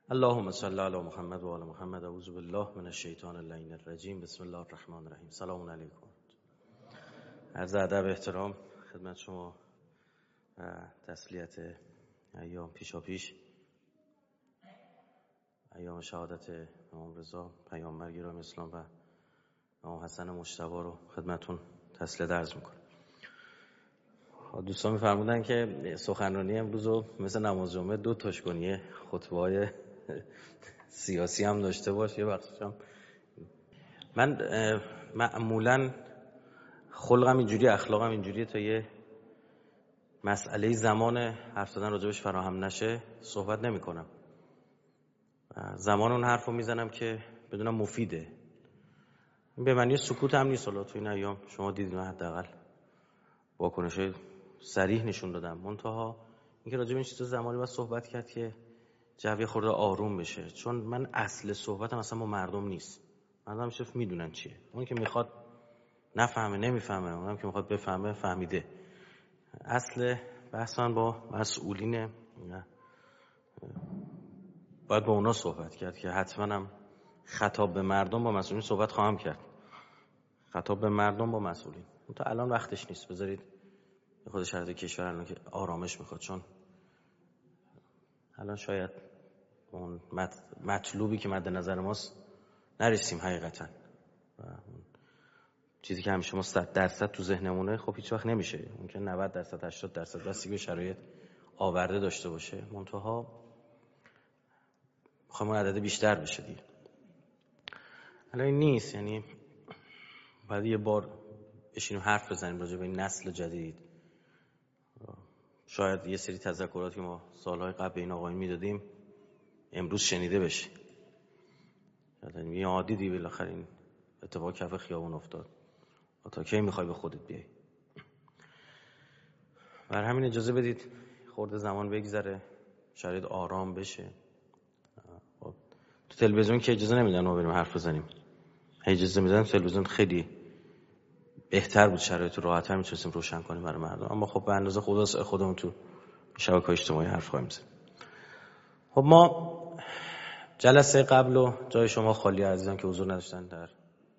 اللهم صل علی محمد و آل محمد. اعوذ بالله من الشیطان اللعین الرجیم. بسم الله الرحمن الرحیم. سلام علیکم. عرض ادب احترام خدمت شما و تسلیت ایام پیشاپیش، ایام شهادت امام رضا پیامبر گرامی اسلام و امام حسن مجتبی رو خدمتتون تسلیت عرض میکنم. دوستان می‌فرمودن که سخنرانی امروز رو مثل نماز جمعه دو تاش کنی، خطبه‌های سیاسی هم داشته باشه. یه بخشش هم من معمولاً خلقم اینجوری، اخلاقم اینجوریه، تا یه مسئله زمان حرف زدن راجبش فراهم نشه صحبت نمی‌کنم. زمان اون حرفو میزنم که بدونم مفیده. این به معنی سکوت هم نیست. حالا تو این ایام شما دیدید من حداقل واکنش‌های صریح نشون دادم. منتها اینکه راجب این چیزا زمانی باید صحبت کرد که جو خورده آروم بشه، چون من اصل صحبتم اصلا با مردم نیست. مردم صرف میدونن چیه. اون که میخواد نفهمه نمیفهمه، اونم که میخواد بفهمه فهمیده. اصل بحث من با مسئولینه، باید با اونا صحبت کرد که حتما هم خطاب به مردم با مسئولین صحبت خواهم کرد. خطاب به مردم با مسئولین. تا الان وقتش نیست. بذارید خود شرایط کشور الان که آرامش میخواد، چون الان شاید اون مطلوبی که مد نظر ماست نرسیم حقیقتا. و چیزی که همیشه ما 100% تو ذهنمونه خب هیچ وقت نمیشه. ممکن 90% 80% بستگی به شرایط آورده داشته باشه. منتها میخوایم اون عدد بیشتر بشه دیگه. الان این نیست. یعنی بعد یه بار بشینیم حرف بزنیم راجع به این نسل جدید. شاید یه سری تذکراتی که ما سالهای قبل به این آقایون میدادیم امروز شنیده بشه. یعنی یه عادی بالاخره این اتفاق کف خیابون افتاد. تا کی میخوای به خودت بیای؟ بر همین اجازه بدید خورده زمان بگذره، شاید آرام بشه. تو تلویزیون که اجازه نمیدن ما بریم حرف بزنیم. اجازه میدن تلویزیون خیلی بهتر بود، شرایط راحت‌تر میتونستیم روشن کنیم برای مردم. اما خب به اندازه خودمون تو شبکه‌های اجتماعی حرف خواهیم زد. خب ما جلسه قبل و جای شما خالی عزیزان که حضور نداشتن در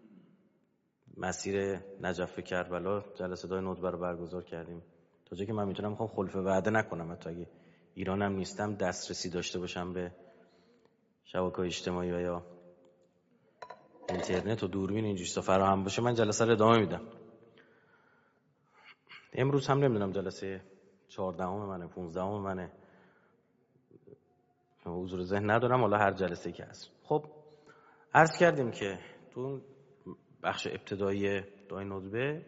مسیر نجف کربلا جلسه دای ندبه رو برگزار کردیم. تا جایی که من میتونم میخوام خلف وعده نکنم، حتی اگه ایرانم نیستم دسترسی داشته باشم به شبکه‌های اجتماعی و یا اینترنت و دوربین اینجوری چیزا فراهم باشه من جلسه رو ادامه میدم. امروز هم نمیدونم جلسه 14 منه 15 منه، حضور ذهن ندارم. حالا هر جلسه‌ای که هست. خب عرض کردیم که تو بخش ابتدایی دعای ندبه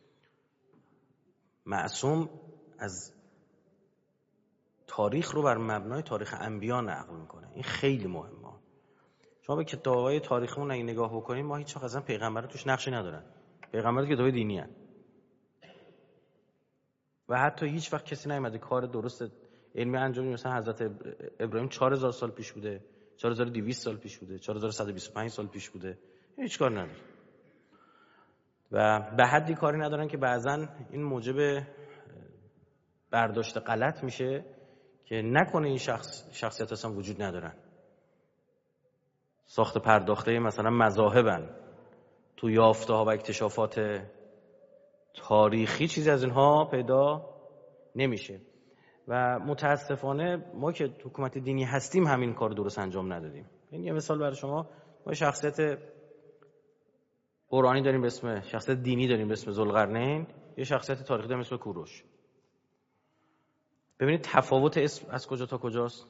معصوم از تاریخ رو بر مبنای تاریخ انبیا نقل میکنه. این خیلی مهمه. شما به کتاب‌های تاریخمون اگه نگاه بکنید ما هیچ وقت اصلا پیغمبر توش نقشی ندارن. پیغمبر کتاب دینی هستن و حتی هیچ وقت کسی نیامده کار درست علمی انجام بده. مثلا حضرت ابراهیم 4000 سال پیش بوده، 4200 سال پیش بوده، 4125 سال پیش بوده، هیچ کار نداره. و به حدی کاری ندارن که بعضن این موجب برداشت غلط میشه که نکنه این شخصیت اصلا وجود ندارن. ساخت پرداخته مثلا مذاهبن، تو یافته ها و اکتشافات تاریخی چیزی از اینها پیدا نمیشه. و متاسفانه ما که حکومت دینی هستیم همین کار درست انجام ندادیم. این یه مثال برای شما. ما شخصیت قرآنی داریم به اسم، شخصیت دینی داریم به اسم ذوالقرنین، یه شخصیت تاریخی داریم به اسم کوروش. ببینید تفاوت اسم از کجا تا کجاست.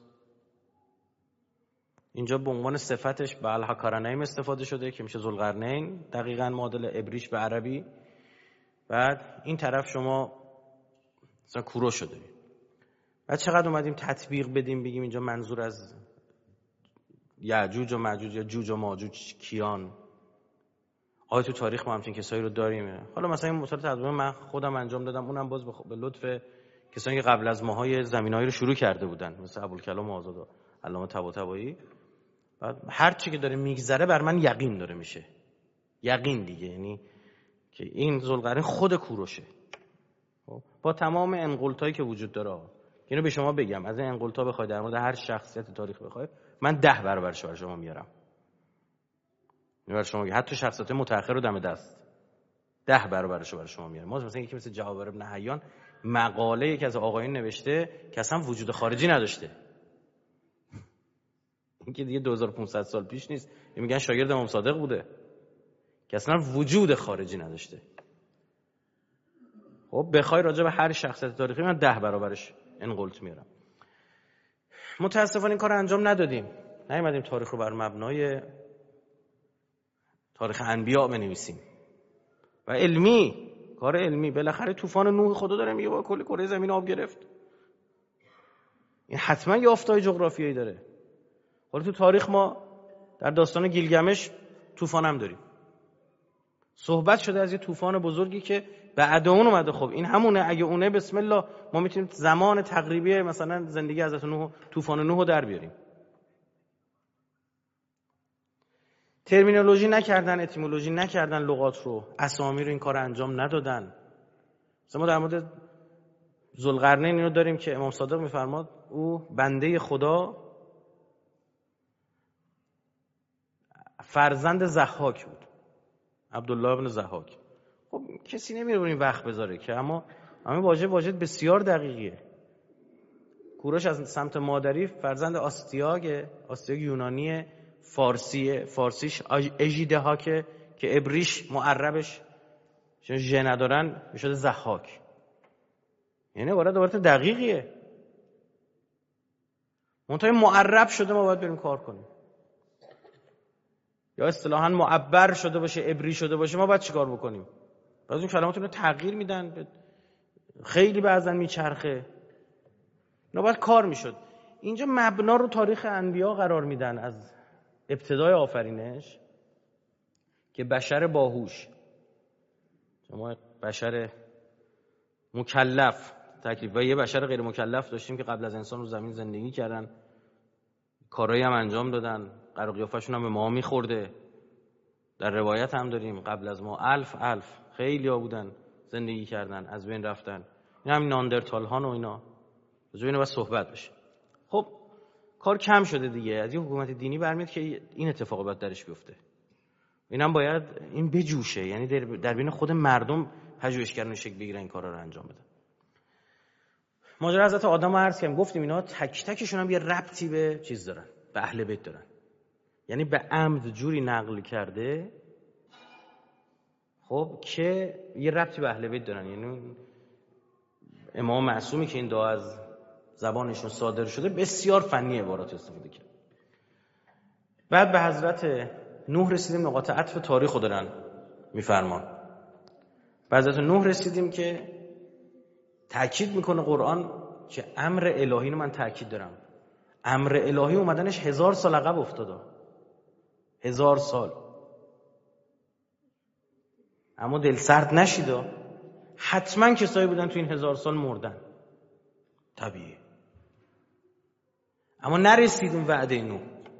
اینجا به عنوان صفتش به الحکرنین استفاده شده که میشه ذوالقرنین، دقیقاً معادل عبریش به عربی. بعد این طرف شما مثلا کوروش شده. بعد چقدر اومدیم تطبیق بدیم بگیم اینجا منظور از یعجوج و ماجوج یا جوج و ماجوج کیان. آیا تو تاریخ ما همچین کسایی رو داریم؟ حالا مثلا این مطالعه تقریبا من خودم انجام دادم، اونم باز به لطف کسانی که قبل از ماهای زمینه‌ای رو شروع کرده بودن مثل ابوالکلام آزاد و علامه طباطبایی. بعد هر چی که داره میگذره بر من یقین داره میشه. یقین دیگه، یعنی که این ذوالقرنین خود کوروشه با تمام انقلتایی که وجود داره. اینو به شما بگم، از این انقلتا بخواید در مورد هر شخصیت تاریخ بخواید من 10 برابرش برای شما میارم. برای شما حتی شخصیت متأخر رو دم دست 10 برابرش برای شما میارم. ما مثلا یکی مثل جوابر ابن حیان مقاله یکی از آقایون نوشته که اصلا وجود خارجی نداشته. این که دیگه 2500 سال پیش نیست. میگن شاگرد امام صادق بوده که اصلا وجود خارجی نداشته. خب بخوای راجع به هر شخصیت تاریخی من 10 برابرش انقلت میارم. متاسفانه این کار انجام ندادیم. نیومدیم تاریخ رو بر مبنای تاریخ انبیا بنویسیم و علمی، کار علمی. بالاخره طوفان نوح خدا داره میگه با کل کره زمین آب گرفت. این حتما یافته‌های جغرافیایی داره. حالا تو تاریخ ما در داستان گیلگمش طوفان هم داریم. صحبت شده از یه طوفان بزرگی که بعد اون اومده. خب این همونه. اگه اونه بسم الله ما میتونیم زمان تقریبی مثلا زندگی حضرت نوح، طوفان نوح رو در بیاریم. ترمینولوژی نکردن، اتیمولوژی نکردن، لغات رو، اسامی رو این کار انجام ندادن. مثلا ما در مورد ذوالقرنین اینو داریم که امام صادق میفرماد او بنده خدا فرزند ضحاک بود، عبدالله ابن ضحاک. خب کسی نمیره این وقت بذاره که، اما واجد بسیار دقیقیه. کوروش از سمت مادری فرزند آستیاگ یونانی فارسیش اژیده ها که ابریش معربش چون ژ ندارن میشده ضحاک. یعنی عبارت دقیقیه. منتها معرب شده ما باید بریم کار کنیم. یا اصطلاحاً معبر شده باشه، ابری شده باشه، ما باید چیکار بکنیم؟ باز این کلماتون رو تغییر میدن، خیلی بعضن میچرخه. اینا باید کار میشد. اینجا مبنا رو تاریخ انبیا قرار میدن از ابتدای آفرینش که بشر باهوش، شما بشر مکلف تکلیف و یه بشر غیر مکلف داشتیم که قبل از انسان رو زمین زندگی کردن، کارایی هم انجام دادن، قرار قیافشون هم به ما میخورده. در روایت هم داریم قبل از ما الف خیلی ها بودن زندگی کردن، از بین رفتن. این هم ناندرتال ها و اینا. راجع به اینا باید صحبت بشه. خب کار کم شده دیگه. از یه حکومت دینی برمیاد که این اتفاق باید درش بیفته. اینم باید این بجوشه، یعنی در بین خود مردم پژوهشگران شکل بگیرن این کارا رو انجام بدن. ماجرا حضرت آدم رو عرض کردم، گفتیم اینا تک تکشون هم یه ربطی به چیز دارن، به اهل بیت دارن. یعنی به عمد جوری نقل کرده خب که یه ربطی به اهل بیت دارن. یعنی امام معصومی که این دعا از زبانشون صادر شده بسیار فنی عبارات استفاده کرد. بعد به حضرت نوح رسیدیم، نقاط عطف تاریخ رو دارن میفرمان. به حضرت نوح رسیدیم که تأکید میکنه قرآن که امر الهی رو من تأکید دارم. امر الهی اومدنش 1000 سال عقب افتاده. 1000 سال. اما دل سرد نشید. حتما کسایی بودن تو این 1000 سال مردن. طبیعی. اما نرسیدیم وعده نوح.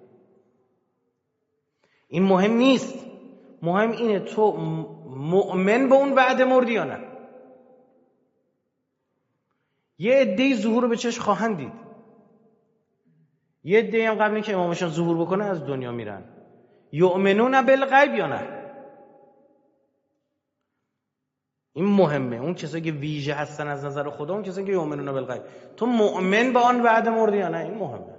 این مهم نیست. مهم اینه تو مؤمن به اون وعده مردی یا نه. یه عده‌ای ظهور رو به چشم خواهند دید. یه عده‌ای هم قبل اینکه امامشان ظهور بکنه از دنیا میرن. یؤمنون بالغیب یا نه. این مهمه. اون کسایی که ویژه هستن از نظر خدا، اون کسایی که یؤمنون بالغیب. تو مؤمن به آن وعده مردی یا نه. این مهمه.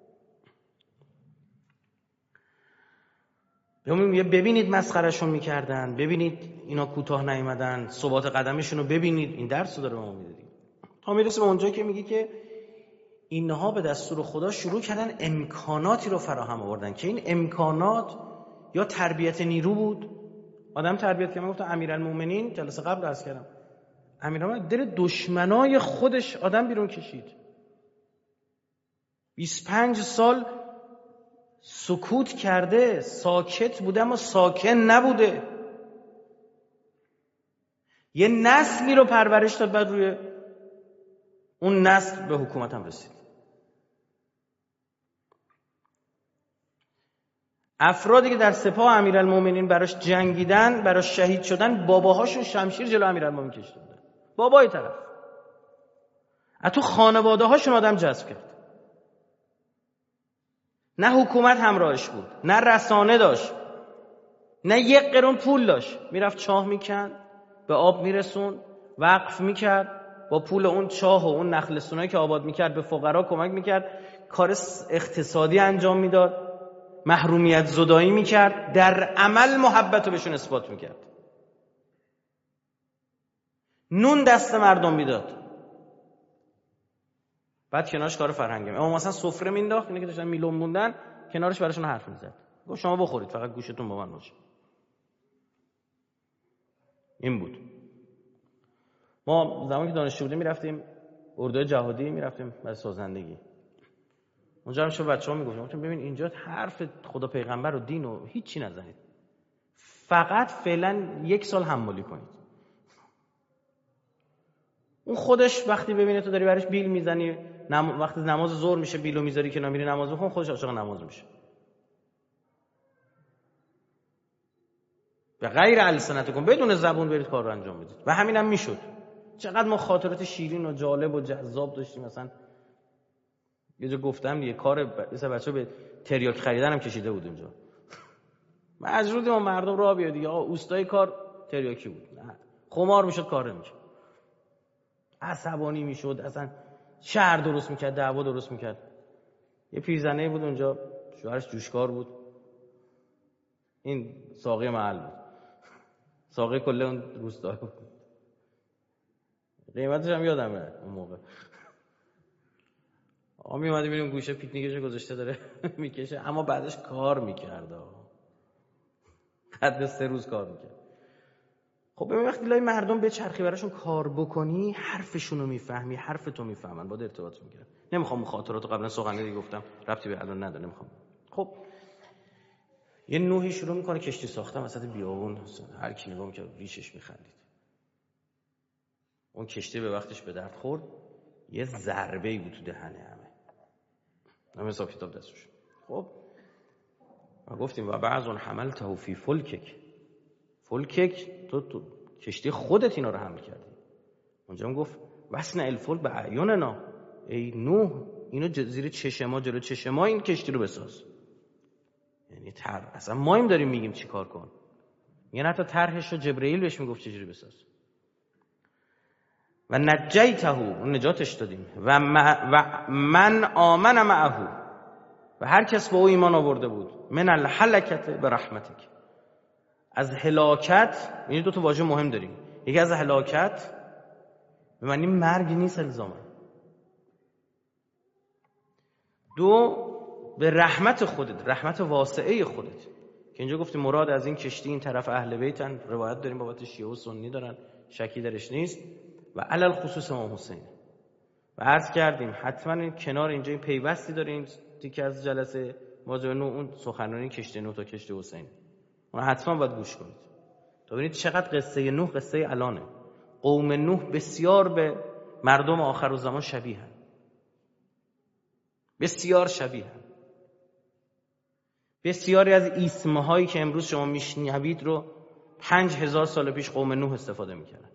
ببینید مسخرهشون میکردن، ببینید اینا کوتاه نیومدن، ثبات قدمشون رو ببینید. این درس رو داره ما میدادیم تا میرسه به اونجایی که میگه که اینها به دستور خدا شروع کردن امکاناتی رو فراهم آوردن که این امکانات یا تربیت نیرو بود. آدم تربیت که من گفتم امیرالمومنین جلسه قبل عرض کردم، امیرالمومنین دل دشمنای خودش آدم بیرون کشید. 25 سال سکوت کرده، ساکت بوده اما ساکن نبوده. یه نسلی رو پرورش داد، بعد روی اون نسل به حکومت هم رسید. افرادی که در سپاه امیرالمومنین براش جنگیدن، براش شهید شدن، باباهاشون شمشیر جلو امیرالمومنین کشیده بودن. بابای طرف. از تو خانواده هاشون آدم جذب کرد. نه حکومت همراهش بود، نه رسانه داشت، نه یک قرون پول داشت. میرفت چاه میکند، به آب میرسون، وقف میکرد، با پول اون چاه و اون نخلستونایی که آباد میکرد به فقرا کمک میکرد، کار اقتصادی انجام میداد، محرومیت زدایی میکرد، در عمل محبت رو بهشون اثبات میکرد، نون دست مردم میداد. بعد کنارش کار فرهنگی، اما مثلا سفره مینداخت، اینا که داشتن میلون موندن کنارش براشون حرف میزد، گفت شما بخورید فقط گوشتون با من باشه. این بود. ما زمانی که دانشجو بودیم میرفتیم اردوی جهادی، میرفتیم برای سازندگی. اونجا همیشه بچه‌ها میگفتن ببین اینجا حرف خدا پیغمبر و دین و هیچی نزنید، فقط فعلا 1 سال حمالی کنید. اون خودش وقتی ببینه تو داری براش بیل میزنی، وقتی نماز ظهر میشه بیلو میذاری که نمیری نماز بخون، خودش عاشق نماز میشه. به غیر السنتکم، بدون زبون برید کار رو انجام بدید. و همینم میشد. چقدر ما خاطرات شیرین و جالب و جذاب داشتیم. مثلا یه جا گفتم یه کار بچه‌ها به تریاک خریدن هم کشیده بود اونجا. مجبور بودیم مردم راه بیاد دیگه. آقا اوستای کار تریاکی بود. نه. خمار میشد کار نمی‌کرد. عصبانی میشد، اصلا شهر درست میکرد، دعوا درست میکرد. یه پیرزنه بود اونجا، شوهرش جوشکار بود، این ساقی محل بود، ساقی کل اون روستا بود. قیمتش هم یادمه اون موقع. آقا میومد میبینیم گوشه پیکنیکش گذاشته داره میکشه، اما بعدش کار میکرد، حد 3 روز کار میکرد. خب ببین وقتی لای مردم به چرخی براشون کار بکنی، حرفشون رو میفهمی، حرفتو میفهمن، باید ارتباط میگیرن. نمیخوام مخاطراتو قبلا سخنرانی گفتم ربطی به الان نداره، نمیخوام. خب یه نوحی شروع میکنه کشتی ساختن وسط بیابون، هر کی نگاه میکنه ریشش میخندید. اون کشتی به وقتش به درد خورد، یه ضربه‌ای بود تو دهنه همه حساب کتاب دستش. خب ما گفتیم و بعضون حملته فی فلکک، تو کشتی خودت اینا رو حمل کردی. اونجا هم گفت واسن الفلک به اعیننا، ای نوح اینو زیر چشم ما، جلو چشم ما این کشتی رو بساز. یعنی اصلا ما هم داریم میگیم چی کار کن. یعنی حتی طرحش رو جبرئیل بهش میگفت چجوری بساز. و نجیته، اون نجاتش دادیم. و من آمن معه، و هر کس با او ایمان آورده بود، من الهلکت به رحمتک، از هلاکت. یعنی 2 تا واژه مهم داریم، یکی از هلاکت به معنی مرگ نیست الزاما، 2 به رحمت خودت، رحمت واسعه خودت، که اینجا گفتیم مراد از این کشتی این طرف اهل بیتن، روایت داریم بابت شیعه و سنی دارن، شکی درش نیست. و علل خصوص امام حسین. و عرض کردیم حتما این کنار اینجا این پیوستی داره، این تیکه از جلسه موضوع نو، اون سخنرانی کشتی نوح تا کشتی حسین، اون حتما باید گوش کنید تا ببینید چقدر قصه نوح قصه الانه. قوم نوح بسیار به مردم آخرالزمان شبیهن، بسیار شبیهن. بسیاری از اسمهایی که امروز شما میشنوید رو 5000 سال پیش قوم نوح استفاده میکردن.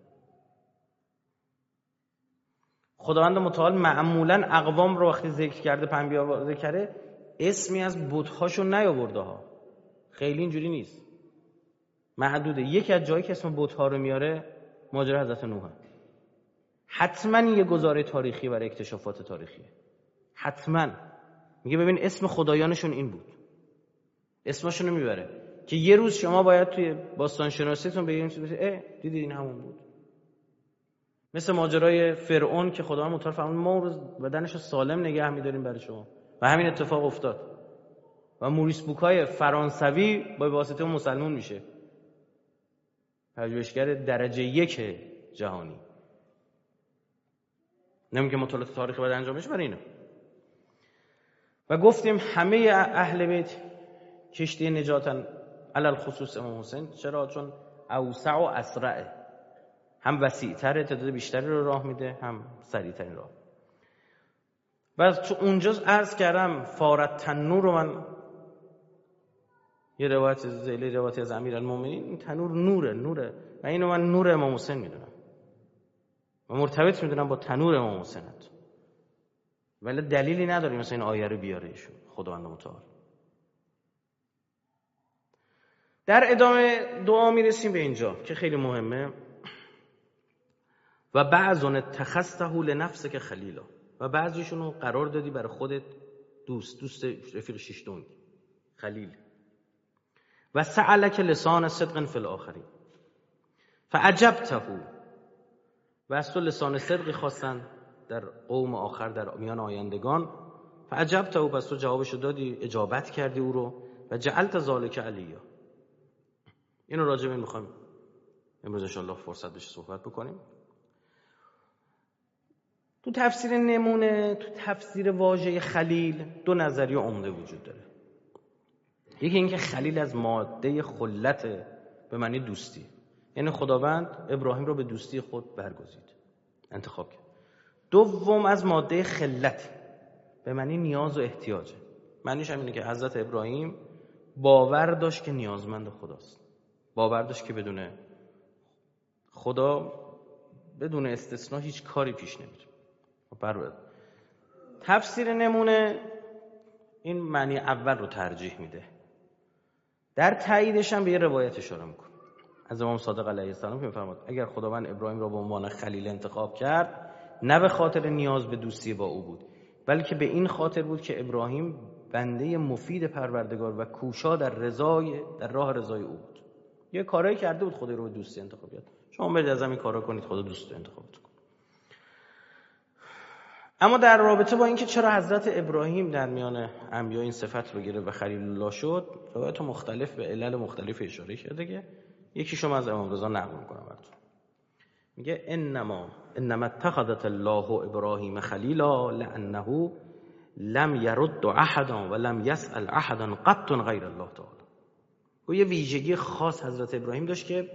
خداوند متعال معمولاً اقوام رو وقتی ذکر کرده، پنبیا ذکر کرده، اسمی از بت‌هاشو نیاورده ها، خیلی اینجوری نیست، محدوده. یکی از جایی که اسم بت‌ها رو میاره ماجرا حضرت نوح، حتما یه گزاره تاریخی برای اکتشافات تاریخی، حتما میگه ببین اسم خدایانشون این بود، اسمشون رو میبره که یه روز شما باید توی باستان شناسیتون بگید دیدید این همون بود. مثل ماجرای فرعون که خداوند متعال فرمود ما اون روز بدنش رو سالم نگه می‌داریم برای شما، و همین اتفاق افتاد. و موریس بوکای فرانسوی با واسطه اون مسلمان میشه، پژوهشگر درجه 1 جهانی. نمیگه مطالعات تاریخی باید انجام بشه برای اینا. و گفتیم همه اهل بیت کشتی نجاتن، علل خصوص امام حسین. چرا؟ چون اوسع و اسرع، هم وسیع‌تر، تعداد بیشتری رو راه میده، هم سریع‌ترین راه. و تو اونجا عرض کردم فارت تنور رو، من یه روایت زیلی روایتی از امیرالمومنین، این تنور نوره و اینو من نور امام حسین میدونم و مرتبط میدونم با تنور امام حسین، ولی دلیلی نداره مثلا این آیه رو بیاره ایشون خداوند متعال. در ادامه دعا میرسیم به اینجا که خیلی مهمه. و بعضون اتخذته لنفسک خلیلا، و بعضیشون رو قرار دادی برای خودت دوست رفیق شیشتون خلیل. و سألک لسان صدق فی الاخرین فعجبته، و از تو لسان صدقی خواستن در قوم آخر، در میان آیندگان. فعجبته، پس تو جوابشو دادی، اجابت کردی او رو. و جعلت ذالک علیا. اینو راجع به این میخوایم امروز انشاءالله فرصت بشه صحبت بکنیم. تو تفسیر نمونه، تو تفسیر واژه خلیل دو نظریه عمده وجود داره. یکی اینکه خلیل از ماده خلت به معنی دوستی، یعنی خداوند ابراهیم رو به دوستی خود برگزید، انتخاب کرد. دوم از ماده خلت به معنی نیاز و احتیاجه. معنیش هم اینه که حضرت ابراهیم باور داشت که نیازمند خداست، باور داشت که بدون خدا، بدون استثناء هیچ کاری پیش نمیره. تفسیر نمونه این معنی اول رو ترجیح میده. در تاییدش هم به یه روایت اشاره میکنه از امام صادق علیه السلام که میفرماد اگر خداوند ابراهیم را به عنوان خلیل انتخاب کرد، نه به خاطر نیاز به دوستی با او بود، بلکه به این خاطر بود که ابراهیم بنده مفید پروردگار و کوشا در راه رضای او بود. یه کارایی کرده بود خدا رو به دوستی انتخاب کرد. شما برید از همین کارا کنید، خدا دوست انتخاب کنه. اما در رابطه با اینکه چرا حضرت ابراهیم در میان انبیا این صفت رو گرفت و خلیل الله شد، روایت مختلف به علل مختلف اشاره کرده که یکیشو از امام رضا نقل می‌کنم براتون. میگه انما اتخذت الله ابراهیم خلیلا لانه لم يرد احدا ولم يسأل احدا قط غیر الله تعالی. و یه ویژگی خاص حضرت ابراهیم داشت که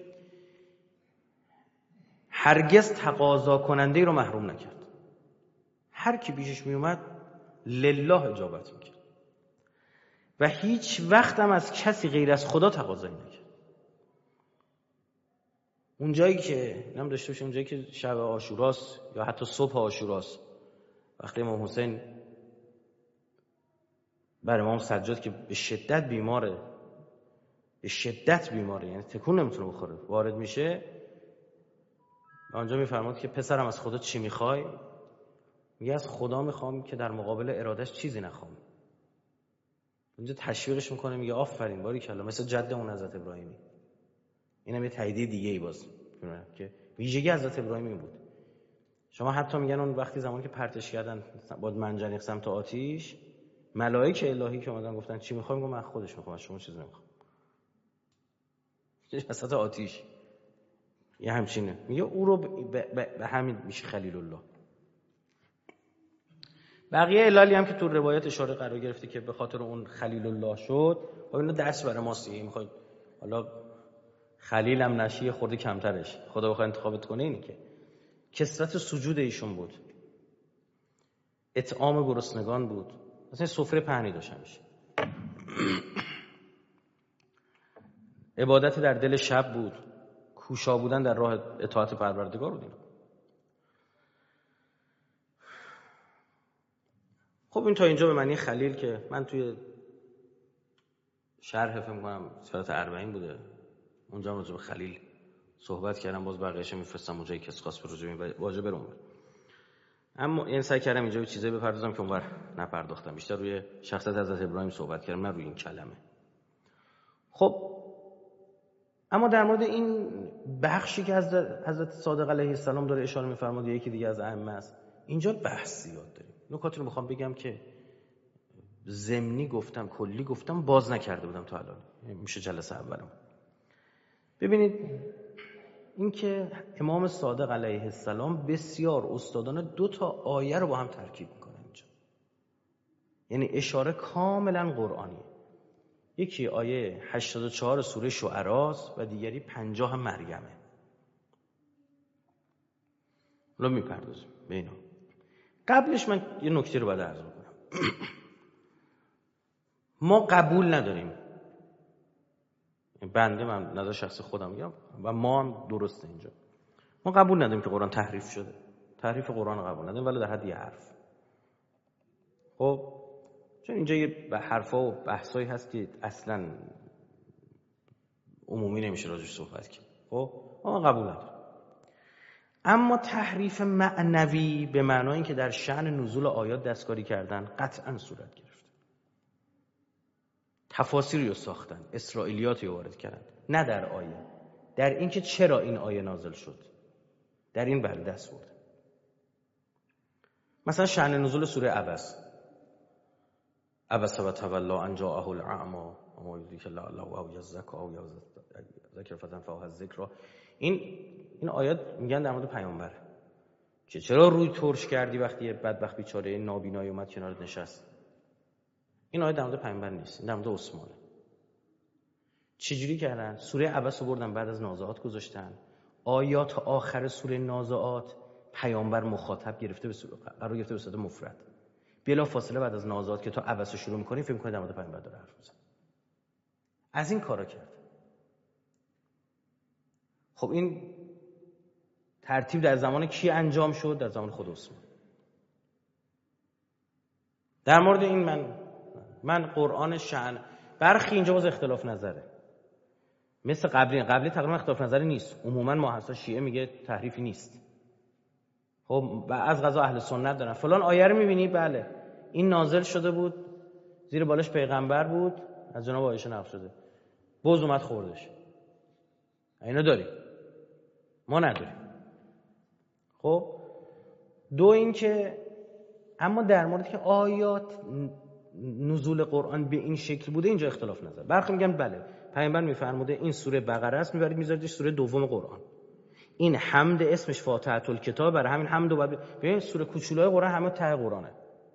هرگز تقاضا کننده رو محروم نکرد. هر کی پیشش می اومد لله اجابت میکرد و هیچ وقت هم از کسی غیر از خدا تقاضایی نکرد. اون جایی که نم داشته باشه، اون جایی که شب عاشوراست یا حتی صبح عاشوراست، وقتی امام حسین بر امام سجاد که به شدت بیماره، یعنی تکون نمیتونه بخوره، وارد میشه، آنجا میفرماد که پسرم از خدا چی میخوای؟ میگه از خدا میخوام که در مقابل ارادش چیزی نخوام. اونجا تشویقش میکنه، میگه آفرین، باریکلا، مثل جدمون حضرت ابراهیمی. اینم یه تایید دیگه ای باز که ویژگی حضرت ابراهیمی بود. شما حتی میگن اون وقتی زمانی که پرتش کردن با منجنیق سمت آتیش، ملائکه الهی که اومدن گفتن چی میخوای؟ میگه من خودش میخوام، از شما چیزی نمیخوام. وسط آتیش یه همچینه، میگه او رو به همین میشه خلیل الله. بقیه عللی هم که تو روایت اشاره قرار گرفته که به خاطر اون خلیل الله شد، و اینو درس برای ماست دیگه. میخواد حالا خلیل هم نشی خورده کمترش، خدا بخواد انتخابت کنه، اینه که کثرت سجود ایشون بود، اطعام گرسنگان بود، مثلا سفره پهنی داشت همیشه، عبادت در دل شب بود، کوشا بودن در راه اطاعت پروردگار بود. خب این تا اینجا به معنی خلیل که من توی شرح فهم کنم صورت 40 بوده، اونجا هم راجع به خلیل صحبت کردم، باز بقیه‌اش میفرستم اونجایی که خاص به راجع به واژه برم. اما این سعی کردم اینجا به چیزایی بپردازم که اونور نپرداختم، بیشتر روی شخصیت حضرت ابراهیم صحبت کردم، نه روی این کلمه. خب اما در مورد این بخشی که حضرت صادق علیه السلام داره اشاره می‌فرماد، یکی دیگه از ائمه است، اینجا بحث زیاد داریم. نکاتی رو میخوام بگم که ضمنی گفتم، کلی گفتم، باز نکرده بودم تا الان، میشه جلسه اولم. ببینید این که امام صادق علیه السلام بسیار استادانه 2 تا آیه رو با هم ترکیب میکنه اینجا، یعنی اشاره کاملا قرآنیه. یکی آیه 84 سوره شعراست و دیگری 50 مریمه. رو میپردازیم به اینا. قبلش من یه نکته رو باید عرض کنم. ما قبول نداریم، بنده من نظر شخص خودم میگم و ما هم درسته اینجا، ما قبول نداریم که قرآن تحریف شده. تحریف قرآن رو قبول نداریم، ولی در حد یه حرف. خب چون اینجا یه حرفا و بحثایی هست که اصلا عمومی نمیشه راجعش صحبت کرد. خب ما قبول نداریم. اما تحریف معنوی به معنای اینکه در شأن نزول آیات دستکاری کردن قطعا صورت گرفت. تفاسیری رو ساختن، اسرائیلیاتی رو وارد کردن، نه در آیه، در اینکه چرا این آیه نازل شد، در این بله دست برد. مثلا شأن نزول سوره عبس و تولی ان جاءه الاعمی و ما یدریک لعله یزکا او یذکر فتنفعه الذکری. این آیات میگن در مورد پیامبر که چرا روی ترش کردی وقتی بدبخت بیچاره نابینایی اومد کنارت نشست. این آیه در مورد پیامبر نیست، این در مورد عثمانه. چجوری کردن؟ سوره عبس رو بردن بعد از نازعات گذاشتن. آیات آخر سوره نازعات پیامبر مخاطب گرفته به قرار گرفته به صورت مفرد. بلا فاصله بعد از نازعات که تا عبس رو شروع می‌کنی فکر می‌کنی در مورد پیامبر داره حرف می‌زنه. از این کارا کرد. خب این ترتیب در زمان کی انجام شد؟ در زمان خود عثمان. در مورد این من قرآن شأن برخی اینجا باز اختلاف نظره. مثل قبلی تقریبا اختلاف نظری نیست. عموما مؤسسه شیعه میگه تحریفی نیست. خب از قضا اهل سنت دارن فلان آیه رو میبینی بله این نازل شده بود، زیر بالش پیغمبر بود، از جناب عایشه نقل شده، بز اومد خوردش. اینو داریم، ما نداریم. خب دو این که اما در مورد که آیات نزول قرآن به این شکل بوده اینجا اختلاف نظر. برخی میگن بله پیامبر میفرموده این سوره بقره است، میبرید میذاردش سوره دوم قرآن. این حمد اسمش فاتحه الکتاب، برای همین حمد و ببین سوره کوچولای قرآن همه ته قرآنه.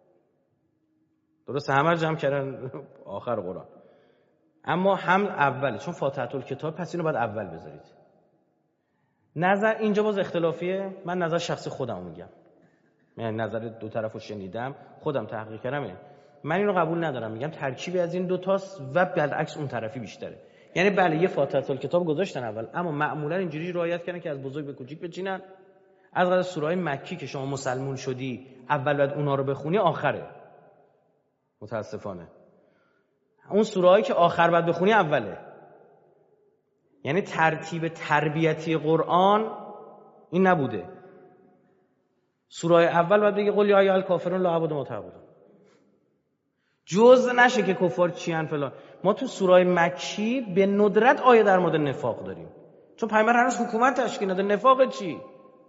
درسته همه رو جمع کردن آخر قرآن. اما حمد اوله چون فاتحه الکتاب، پس اینو باید اول بذارید. نظر اینجا باز اختلافیه. من نظر شخصی خودمو میگم، یعنی نظر دو طرفو شنیدم، خودم تحقیق کردم. من اینو قبول ندارم، میگم ترکیبی از این دو تاست و بالعکس اون طرفی بیشتره. یعنی بله یه فاتحه الکتاب گذاشتن اول، اما معمولا اینجوری رعایت کردن که از بزرگ به کوچیک بچینن. از قضا سوره‌های مکی که شما مسلمون شدی اول بعد اونا رو بخونی آخره. متاسفانه اون سوره‌هایی که آخر بعد بخونی اوله. یعنی ترتیب تربیتی قرآن این نبوده. سوره اول بعد بگه قل یا ایها الکافرون لا اعبد ما تعبدون، جز نشه که کفار چیان فلان. ما تو سوره مکی به ندرت آیه در مورد نفاق داریم، چون پیامبر هنوز حکومت تشکیل نده. نفاق چی؟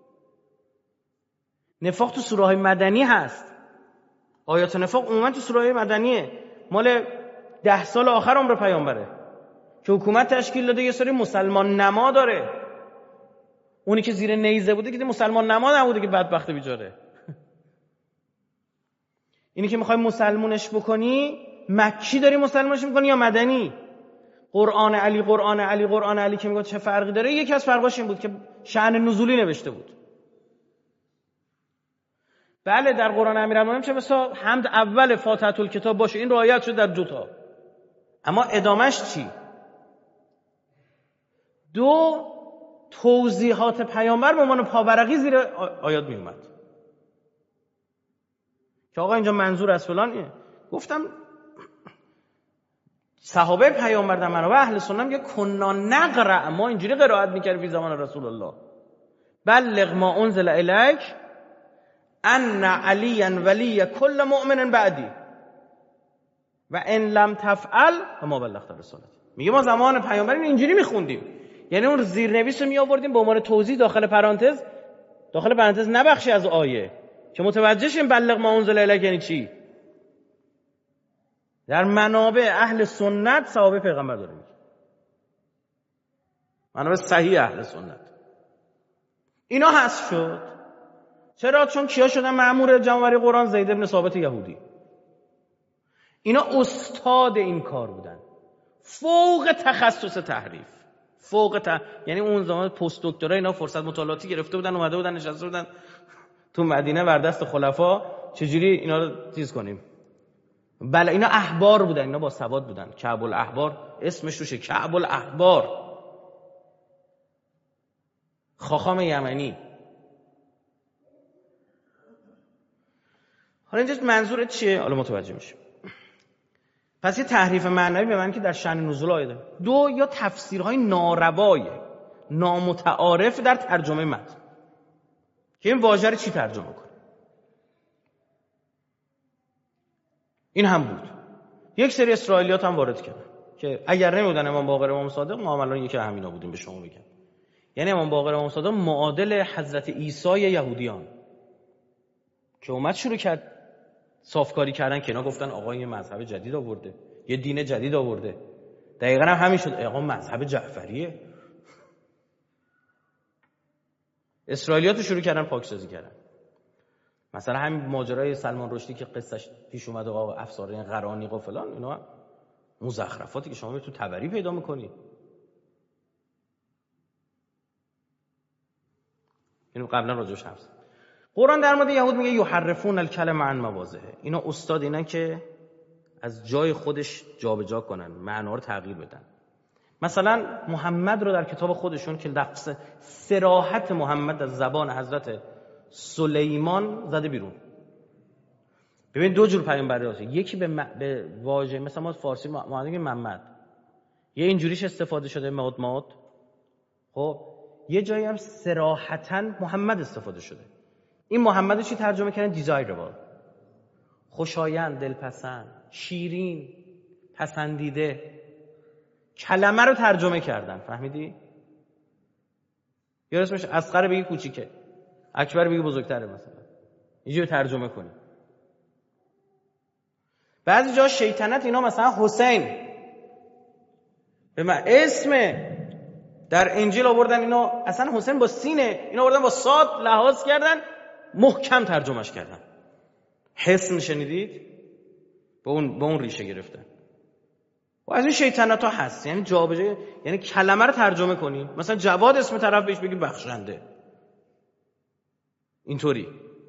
نفاق تو سوره مدنی هست. آیات نفاق عموما تو سوره مدنیه، مال 10 سال آخر عمر پیامبره که حکومت تشکیل داده، یه سری مسلمان نما داره. اونی که زیر نیزه بوده که مسلمان نما نبوده که بدبخت بیچاره. اینی که میخوای مسلمونش بکنی مکی داری مسلمونش میکنی یا مدنی؟ قرآن علی قرآن علی قرآن علی که میگه چه فرقی داره؟ یکی از فرقاش این بود که شأن نزولی نوشته بود. بله در قرآن امیرالمومنین چه مثلا حمد اول فاتحه الکتاب باشه، این رعایت شد در دوتا. اما ادامش چی؟ دو توضیحات پیامبر به عنوان پاورقی زیر آیات می اومد که آقا اینجا منظور از فلانیه. گفتم صحابه پیامبر در منابع اهل سنت میگه کنا نقرأ، ما اینجوری قرائت میکردیم فی زمان رسول الله، بلغ ما انزل الیک ان علیا ولی کل مؤمن بعدی و ان لم تفعل فما بلغت رسالت. میگه ما زمان پیامبر اینجوری میخوندیم، یعنی اون زیرنویس رو می آوردیم به عنوان توضیح داخل پرانتز نبخشی از آیه که متوجه شیم بلغ ما انزل الیک یعنی چی. در منابع اهل سنت صحابه پیغمبر داره میگه، منابع صحیح اهل سنت. اینا حذف شد. چرا؟ چون کیا شدن مأمور جمع‌آوری قرآن؟ زید بن ثابت یهودی. اینا استاد این کار بودن، فوق تخصص تحریف، یعنی اون زمان پست دکترا اینا فرصت مطالعاتی گرفته بودن، اومده بودن نشسته بودن تو مدینه بر دست خلفا چجوری اینا رو چیز کنیم. بله اینا احبار بودن، اینا با سواد بودن. کعب الاحبار اسمش روشه، کعب الاحبار، خاخام یمنی. حالا اینجا منظور چیه؟ حالا متوجه میشیم. پس یه تحریف معنوی به من که در شأن نزول آیه داره. دو، یا تفسیرهای ناروای نامتعارف در ترجمه متن که این واژه رو چی ترجمه کنه. این هم بود. یک سری اسرائیلیات هم وارد کردن که اگر نمی‌بودن امام باقر و امام صادق، ما الان یکی همینا بودیم به شما بگم. یعنی امام باقر و امام صادق معادل حضرت عیسی یهودیان که اومد شروع کرد صافکاری کردن که اینا گفتن آقا یه مذهب جدید آورده، یه دین جدید آورده. دقیقاً هم همین شد. آقا مذهب جعفریه. اسرائیلیات شروع کردن پاکسازی کردن. مثلا همین ماجرای سلمان رشدی که قصهش پیش اومد آقا افسانه قرانیق و فلان، اینا مزخرفاتی که شما تو تبری پیدا می‌کنی. اینو قبلا راجعش حرف زدم. قرآن در مورد یهود میگه یحرفون الکلم عن مواضعه. اینا استاد اینن که از جای خودش جابجا کنن، معنا رو تغییر بدن. مثلا محمد رو در کتاب خودشون که لفظ صراحت محمد از زبان حضرت سلیمان زده بیرون. ببین دو جور پیامبر هست. یکی به واژه مثلا ما فارسی ما میگیم محمد، یه اینجوریش استفاده شده ماد، خب یه جایی هم صراحتاً محمد استفاده شده. این محمد چی ترجمه کردن؟ دیزایربل، خوشایند، دلپسند، شیرین، پسندیده. کلمه رو ترجمه کردن. فهمیدی؟ یا اسمش اصغر بگی کوچیکه، اکبر بگی بزرگتره، مثلا اینجوری ترجمه کنی. بعضی جا شیطنت اینا مثلا حسین به من اسم در انجیل آوردن، اینا اصلا حسین با سینه، اینا آوردن با صاد لحاظ کردن، محکم ترجمهش کردن. حسن شنیدید؟ به اون ریشه گرفتن. و از این شیطنت ها هست. یعنی جابجا، یعنی کلمه رو ترجمه کنی. مثلا جواد اسم طرف بهش بگی بخشنده. اینطوری.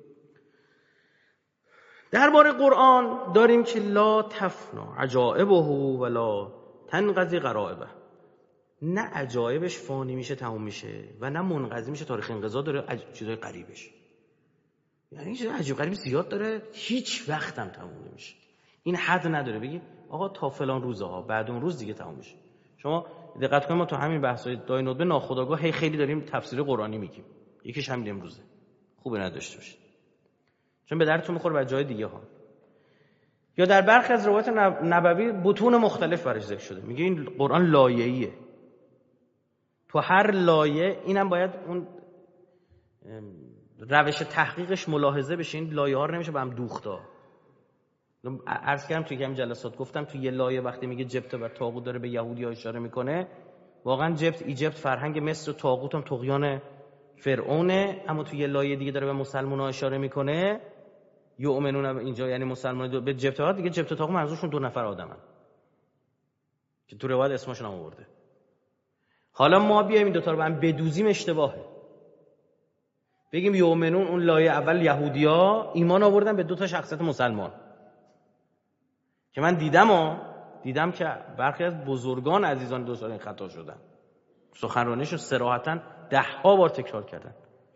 درباره قرآن داریم که لا تفنا عجائبه ولا تنقضی غرائبه. نه عجایبش فانی میشه تموم میشه و نه منقضی میشه تاریخ انقضا داره چیزای غریبش. یعنی چیز عجیب غریب زیاد داره، هیچ وقت هم تموم نمیشه. این حد نداره بگی آقا تا فلان روزها بعد اون روز دیگه تموم میشه. شما دقت کنید ما تو همین بحث‌های دای ندبه ناخودآگاه خیلی داریم تفسیر قرآنی میگیم. یکیش همین امروزه. خوبه نداشته باشید. چون به درتون میخوره بر جای دیگه ها. یا در برخی از روایات نبوی بطون مختلف برش ذکر شده. میگه این قرآن لایه‌ایه. تو هر لایه اینم باید اون روش تحقیقش ملاحظه بشه. این لایه ها رو نمیشه با هم دوختا. عرض کردم توی همین جلسات گفتم توی یه لایه وقتی میگه جبت و طاغوت داره به یهودی ها اشاره میکنه، واقعا جبت ایجپت فرهنگ مصر و طاغوت هم طغیان فرعونه، اما توی یه لایه دیگه داره به مسلمان ها اشاره میکنه. یؤمنون اینجا یعنی مسلمان به جبت ها، دیگه جبت و طاغوت منظورشون 2 نفر آدمن که تو روایت اسمشون هم آورده. حالا ما بیایم این دوتا رو با هم بدوزیم اشتباهه. بگیم یؤمنون اون لایه اول یهودیا ایمان آوردن به 2 شخصیت مسلمان که من دیدم که برخی از بزرگان عزیزان دوستان این خطا شدن، سخنرانیشو صراحتاً 10 بار تکرار کردن.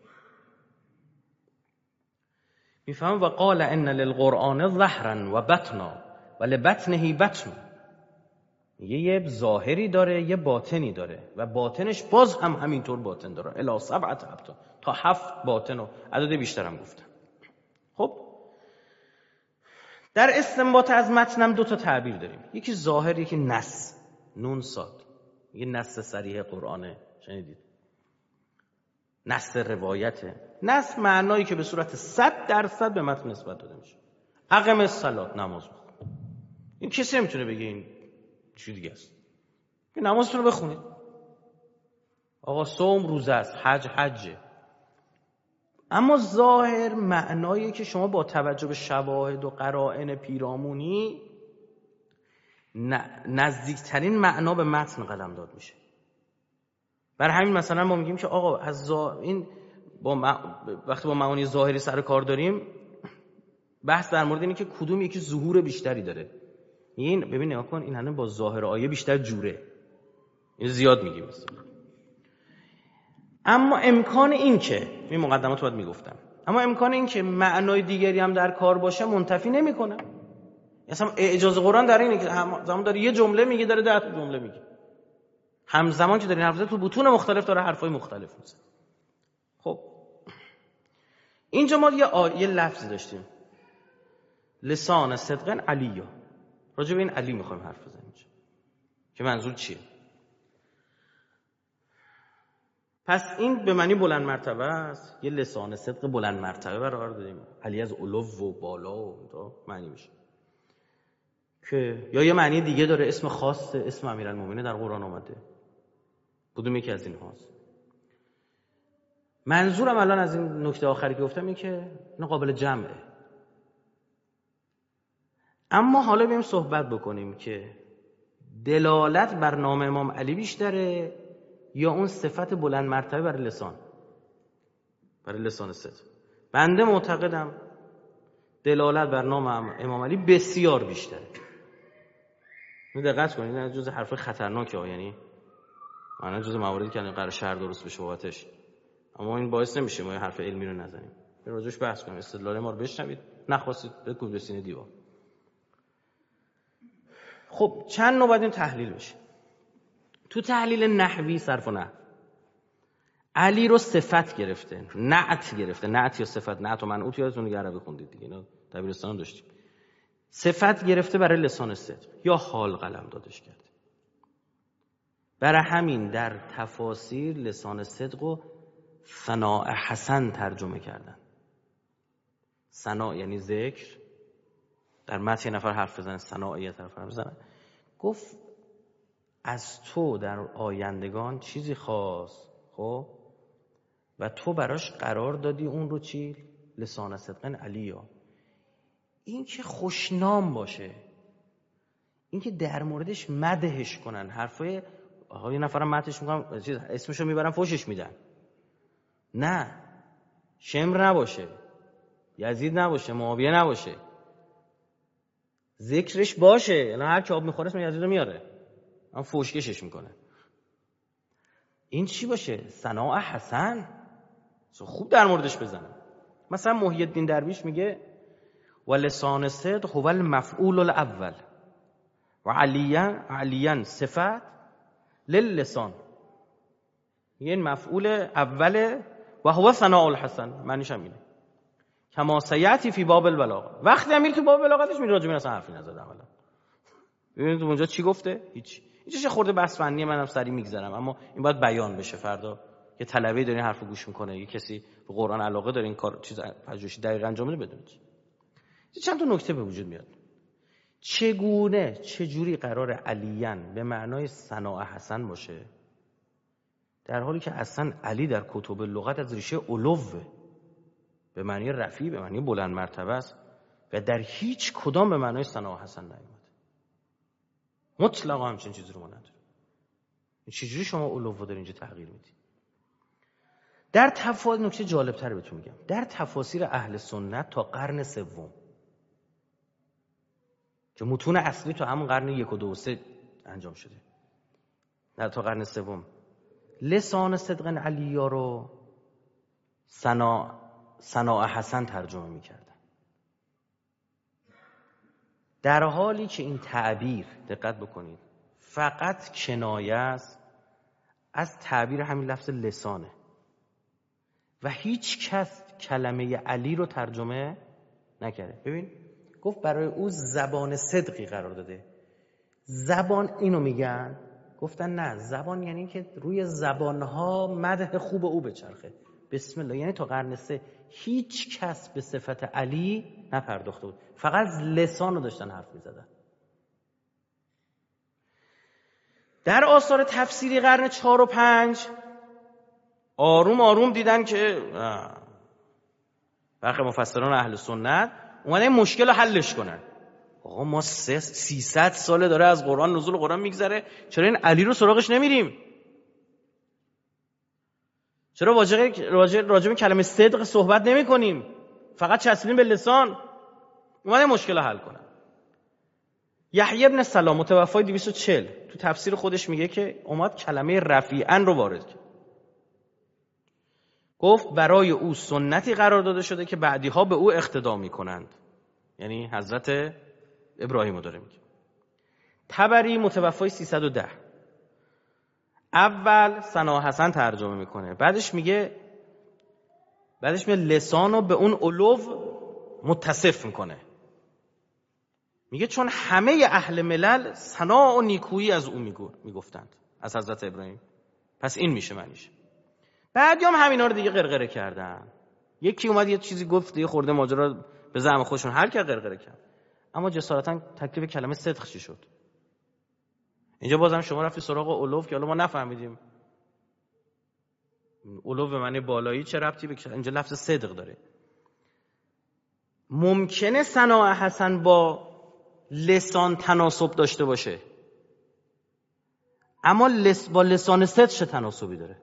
میفهم و قال ان للقرآن ظهرا و بطنا و لبطنه بطن. یه ظاهری داره یه باطنی داره و باطنش باز هم همینطور باطن داره. الی 7 ابطن، تا 7 باطن و عدد بیشتر هم گفتم. خب در استنباط از متنم 2 تا تعبیر داریم. یکی ظاهر، یکی نص، نون صاد. یه نص صریح قرآنه، شنیدید؟ نص روایته. نص معنایی که به صورت 100% به متن نسبت داده میشه. اقم الصلات، نماز بخون. این کسی نمیتونه بگه این چی دیگه است. نمازتون رو بخونید. آقا صوم روزه است، حج حجه. اما ظاهر معنایی که شما با توجه به شواهد و قرائن پیرامونی نزدیکترین معنا به متن قلمداد میشه. برای همین مثلا ما میگیم که آقا از این وقتی با معانی ظاهری سر کار داریم، بحث در مورد اینه که کدوم یکی ظهور بیشتری داره. این ببین نگاه کن، این همین با ظاهر آیه بیشتر جوره. این زیاد میگیم مثلا. اما امکان این که این مقدمات رو باید میگفتم، اما امکان این که معنای دیگری هم در کار باشه منتفی نمیکنه. اصلا اعجاز قرآن در اینه که زمان داره یه جمله میگه داره 10 جمله میگه، همزمان که داره حرف میزنه تو بطون مختلف داره حرفای مختلف میزنه. خب اینجا ما یه لفظی داشتیم لسان صدق علی، راجع به این علی میخوایم حرف بزنیم که منظور چیه. پس این به معنی بلند مرتبه است، یه لسان صدق بلند مرتبه قرار دادیم. علی از علو و بالا و معنی میشه که یا یه معنی دیگه داره، اسم خاص اسم امیرالمومنین در قرآن اومده، کدوم یکی از این هاست. منظورم الان از این نکته آخری که گفتم اینه که این قابل جمعه. اما حالا بریم صحبت بکنیم که دلالت بر نام امام علی بیشتره یا اون صفت بلند مرتبه برای لسان صدق. بنده معتقدم دلالت بر نام امام علی بسیار بیشتره. دقت کنید، این جزء حرف خطرناکه، یعنی معنا جزء مواردی که قرار شهر درست بشه بابتش، اما این باعث نمیشه ما حرف علمی رو نزنیم، راجعش بحث کنیم، استدلال ما رو بشنوید، نخواستید بکوبید به سینه دیوار. خب چند نوع باید این تحلیل بشه. تو تحلیل نحوی صرف و نحو علی رو صفت گرفته، نعت گرفته، نعت یا صفت، نعت و منعوت یادتونه که عربی خوندید دیگه، اینا دبیرستان داشتیم. صفت گرفته برای لسان صدق یا حال قلم دادش کرده. برای همین در تفاسیر لسان صدق و ثناء حسن ترجمه کردن. ثناء یعنی ذکر، در متن یه نفر حرف بزنه، ثناء یه طرف حرف بزنه. گفت از تو در آیندگان چیزی خواست، خب و تو براش قرار دادی اون رو چی؟ لسان صدقن علیا. این که خوشنام باشه، این که در موردش مدحش کنن، حرفای آقا یه نفرم مدحش میکنن، اسمشو میبرن فوشش میدن، نه شمر نباشه، یزید نباشه، معاویه نباشه، ذکرش باشه، یعنی هر کی آب میخوره اسم یزیدو میاره، اما فوشکشش میکنه. این چی باشه؟ ثناء حسن، خوب در موردش بزنه. مثلا محی الدین درویش میگه و لسان صدق هو المفعول الاول و علیاً صفت للسان. این مفعول اوله و هو ثناء الحسن، معنیش هم اینه. کما سیاتی فی باب البلاغه. وقتی هم تو باب بلاغتش میره راجع به اصلا حرفی نزده اولا. ببینید اونجا چی گفته؟ هیچ. اینجاش خورده بحث فنی منم سری میگذرم، اما این باید بیان بشه. فردا یه طلبه داره این حرفو گوش میکنه، یه کسی به قرآن علاقه داره، این کار چیز پژوهشی دقیق انجام میده، بدونید چند تا نکته به وجود میاد. چجوری قرار علیان به معنای ثناء حسن باشه، در حالی که اصلا علی در کتب لغت از ریشه علوه، به معنی رفیع، به معنی بلند مرتبه است و در هیچ کدام به معنای ثناء حسن نیامده. مطلقا همچین چیزی رو ما نداریم. چجوری شما علو دارین اینجا تغییر میدی؟ در تفاسیر نکته جالب‌تر بهتون میگم، در تفاسیر اهل سنت تا قرن سوم که متون اصلی تو همون قرن 1 و 2 و 3 انجام شده، نه تا قرن سوم، لسان صدق علیا رو ثناء حسن ترجمه میکردن، در حالی که این تعبیر دقت بکنید فقط کنایه است از تعبیر همین لفظ لسانه و هیچ کس کلمه علی رو ترجمه نکرده. ببین گفت برای او زبان صدقی قرار داده. زبان اینو میگن، گفتن نه، زبان یعنی که روی زبانها مدح خوب او بچرخه. بسم الله. یعنی تا قرن 3 هیچ کس به صفت علی نپرداخته بود، فقط لسان رو داشتن حرف میزدن. در آثار تفسیری قرن 4 و 5 آروم آروم دیدن که برخی مفسران اهل سنت اومدن این مشکل رو حلش کنن. آقا ما 300 ساله داره از قرآن، نزول قرآن میگذره، چرا این علی رو سراغش نمیریم؟ چرا راجع به کلمه صدق صحبت نمی کنیم؟ فقط چسبیدیم به لسان. اومدن مشکل رو حل کنن. یحیی ابن سلام متوفی 240 تو تفسیر خودش میگه که اومد کلمه رفیعا رو وارد کرد. گفت برای او سنتی قرار داده شده که بعدی‌ها به او اقتدا می‌کنند. یعنی حضرت ابراهیمو داره میگه. طبری متوفای 310 اول ثناحسن ترجمه میکنه، بعدش میگه لسانو به اون علو متصف میکنه، میگه چون همه اهل ملل ثنا و نیکویی از او میگفتند، از حضرت ابراهیم، پس این میشه معنیش. بعدی هم همینا رو دیگه قرقره کردن. یکی اومد یه چیزی گفت دیگه خورده ماجرا به زعم خودشون حل کرد، قرقره کرد. اما جسارتا تکلیف کلمه صدق چی شد؟ اینجا بازم شما رفتی سراغ علو که حالا ما نفهمیدیم علو به معنی بالایی چه ربطی به اینجا لفظ صدق داره. ممکنه ثنا حسن با لسان تناسب داشته باشه، اما با لسان صدق چه تناسبی داره؟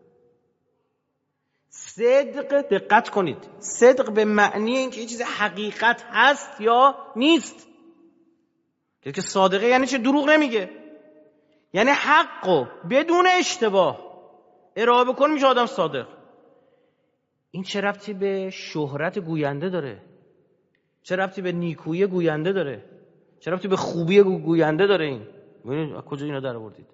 صدق، دقت کنید، صدق به معنی اینکه یه چیز حقیقت هست یا نیست. که صادقه یعنی چه؟ دروغ نمیگه، یعنی حقو بدون اشتباه ارائه بکن میشه آدم صادق. این چه ربطی به شهرت گوینده داره؟ چه ربطی به نیکویی گوینده داره؟ چه ربطی به خوبی گوینده داره؟ این ببینید کجا اینا در آوردید.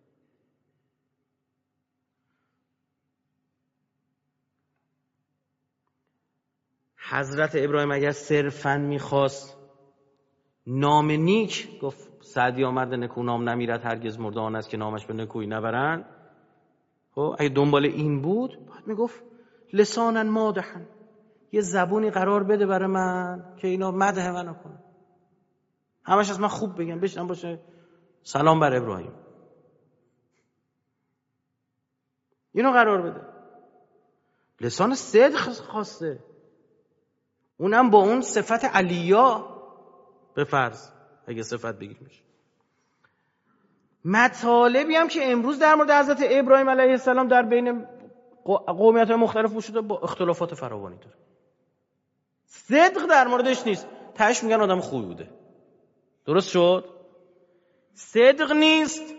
حضرت ابراهیم اگر صرفاً میخواست نام نیک، گفت سعدی آمرد نکو نام نمیرد هرگز مرده آن است که نامش به نکویی نبرند. خب اگه دنبال این بود باید میگفت لسانن مادحن، یه زبونی قرار بده برای من که اینا مدح منو کنه، همش از من خوب بگن، بشنم باشه سلام بر ابراهیم، اینو قرار بده. لسان صدق خواسته، اونم با اون صفت علیا به فرض اگه صفت بگیر میشه. مطالبی هم که امروز در مورد حضرت ابراهیم علیه السلام در بین قومیت‌های مختلف وجود شده با اختلافات فراوانی داره. صدق در موردش نیست، تهش میگن آدم خوبی بوده. درست شد؟ صدق نیست،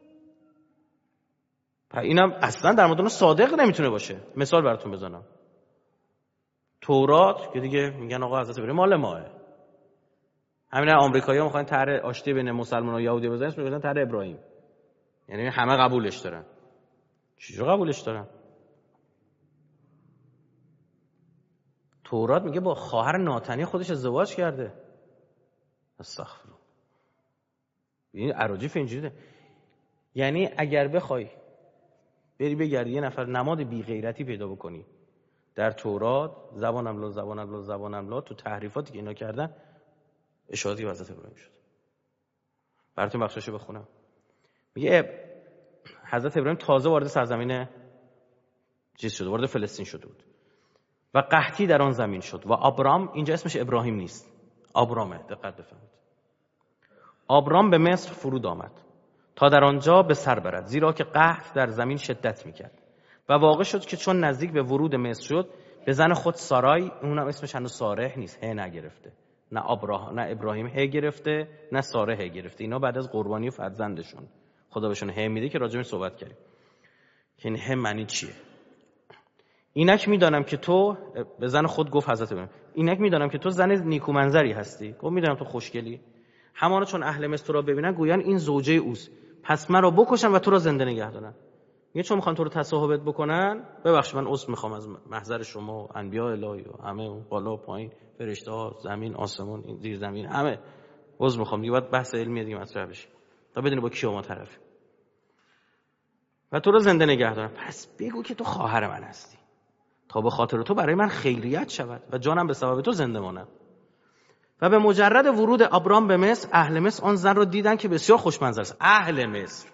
اینم اصلا در مورد صادق نمیتونه باشه. مثال براتون بزنم، تورات که دیگه میگن آقا حضرت ابراهیم مال ماه، همین آمریکایی‌ها میخوان طرح آشتی بین مسلمان و یهودی بزنن، میگن طرح ابراهیم، یعنی همه قبولش دارن. چجوری قبولش دارن؟ تورات میگه با خواهر ناتنی خودش ازدواج کرده. استغفرالله. این اراجیف اینجوریه. یعنی اگر بخوای بری بگردی یه نفر نماد بی غیرتی پیدا بکنی در تورات، زبان املا تو تحریفاتی که اینا کردن اشارتی به حضرت ابراهیم شد. براتون بخشاشو بخونم. میگه حضرت ابراهیم تازه وارد سرزمین وارد فلسطین شده بود و قحطی در آن زمین شد و آبرام، اینجا اسمش ابراهیم نیست، آبرامه، دقت بفرمایید. آبرام به مصر فرود آمد تا در آنجا به سر برد، زیرا که قحط در زمین شدت میکرد. و واقع شد که چون نزدیک به ورود مصر شد، به زن خود سارای، اونم اسمش هنوز سارح نیست، ه نگرفته، نه ابراهیم ه گرفته، نه سارح ه گرفته، اینا بعد از قربانی فرزندشون خدا بهشون ه میده که راجعش صحبت کردیم که این ه معنی چیه. اینک میدانم که تو، به زن خود گفت حضرت ابراهیم، اینک میدانم که تو زن نیکومنظری هستی. گفت میدونم تو خوشگلی، همانا چون اهل مصر تو را ببینن گویان این زوجه اوست، پس من را بکشن و تو را زنده نگه دارن. میگه چون میخوان تو رو تصاحبت بکنن، ببخشید من عذر میخوام از محضر شما، انبیاء الهی و همه بالا و پایین، فرشته ها، زمین، آسمان، این زیر زمین، همه عذر میخوام دیگه، باید بحث علمی دیگه مطرح بشه تا بدونی با کی ما طرفی، و تو رو زنده نگه دارن. پس بگو که تو خواهر من هستی تا به خاطر تو برای من خیریت شود و جانم به سبب تو زنده ماند. و به مجرد ورود ابرام به مصر، اهل مصر آن زن را دیدن که بسیار خوشمنظر است. اهل مصر،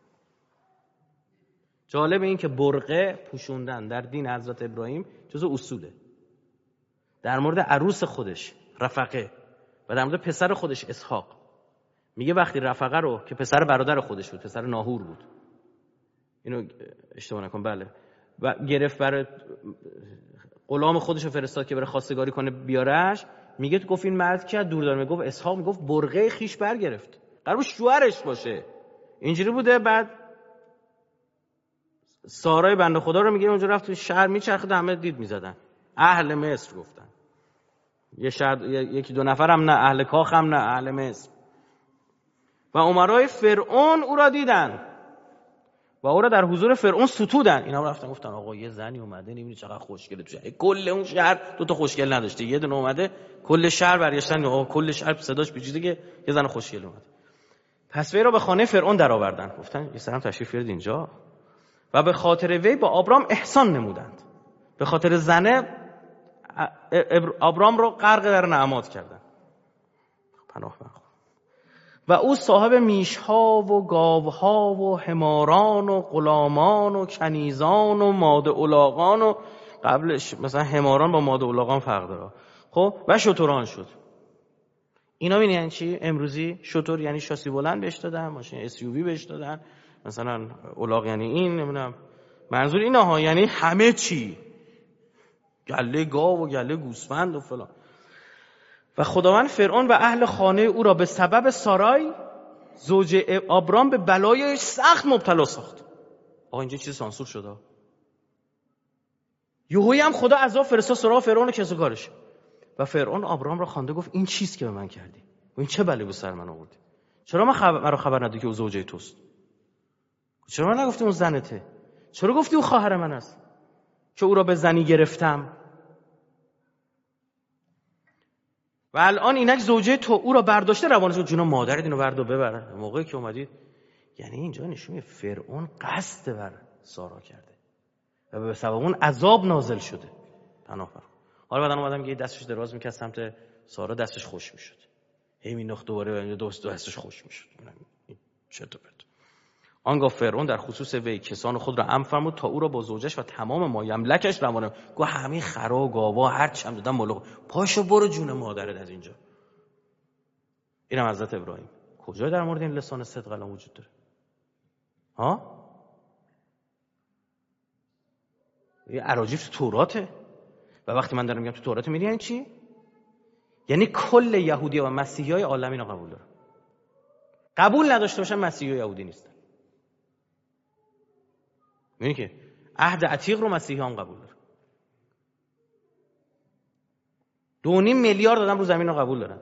جالب این که برقه پوشوندن در دین حضرت ابراهیم جزو اصوله. در مورد عروس خودش رفقه و در مورد پسر خودش اسحاق میگه وقتی رفقه رو که پسر برادر خودش بود، پسر ناهور بود، اینو اشتباه نکن، بله، و گرفت برای غلام خودش رو فرستاد که بره خواستگاری کنه بیارش، میگه گفت این مرد که دور داره، میگفت اسحاق، میگفت برقه خیش برگرفت، قرار شوهرش باشه، اینجوری بوده. بعد سارای بنده خدا رو میگه اونجا رفت تو شهر میچرخید، همه دید میزدن، اهل مصر گفتن، یه شهر یکی دو نفر هم نه، اهل کاخ هم نه، اهل مصر. و امرای فرعون او را دیدن و او را در حضور فرعون ستودن. اینا رفتن گفتن آقا یه زنی اومده نمی‌بینی چقدر خوشگله تو شهر، کل اون شهر دو تا خوشگل نداشته، یه دونه اومده کل شهر برگشتن آقا کل شهر صداش پیچیده که یه زن خوشگل اومد. پس وی را به خانه فرعون درآوردند، گفتن یه سرم تشریف بیارید اینجا و به خاطر وی با آبرام احسان نمودند. به خاطر زنه آبرام رو غرق در نعمات کردند. پناه بر و او صاحب میشها و گاوها و حماران و غلامان و کنیزان و ماده الاغان و قبلش مثلا حماران با ماده الاغان فرق داره خب و شتران شد. اینا یعنی چی؟ امروزی شتر یعنی شاسی بلند بهش دادن، ماشین SUV بهش دادن، مثلا الاغ یعنی این، نمیدونم منظور اینا ها، یعنی همه چی، گله گاو و گله گوسفند و فلان. و خداوند فرعون و اهل خانه او را به سبب سارای زوج آبرام به بلای سخت مبتلا ساخت. آقا اینجا چیز سانسور شده. یهویی هم خدا عذاب فرستاد سراغ فرعون کسو کارش. و فرعون آبرام را خوانده گفت این چیز که به من کردی؟ و این چه بلایی به سر من آوردی؟ چرا مرا خبر ندادی که او زوجه توست؟ چرا من نگفتی اون زنته؟ چرا گفتی او خواهر من است که او را به زنی گرفتم؟ و الان اینک زوجه تو او را برداشته روانش جون مادرت اینو بردار ببره. موقعی که اومدید یعنی اینجا نشون فرعون قصد بر سارا کرده و به سبب اون عذاب نازل شده. پناه بر. حالا بعدن اومدم که دستش دراز میکرد سمت سارا، دستش خوش میشد. هی مینداخت دوباره دستش خوش میشد. چطور بده؟ آنگاه فرعون در خصوص وی کسان خود را امر فرمود تا او را با زوجش و تمام مایملکش روانه. گفت همین خرا و گاوا هر چی هم دادن بالا، پاشو برو جون مادرت از اینجا. اینم حضرت ابراهیم. کجا در مورد این لسان صدق الان وجود داره؟ ها؟ یه اراجیف تو توراته. و وقتی من دارم میگم تو تورات میدونی یعنی چی؟ یعنی کل یهودی و مسیحیای عالم اینو قبول دارن. قبول نداشته باشن مسیحی و یهودی نیستن. می‌بینی که عهد عتیق رو مسیحیان قبول دارن. 2.5 میلیارد آدم رو زمین رو قبول دارن.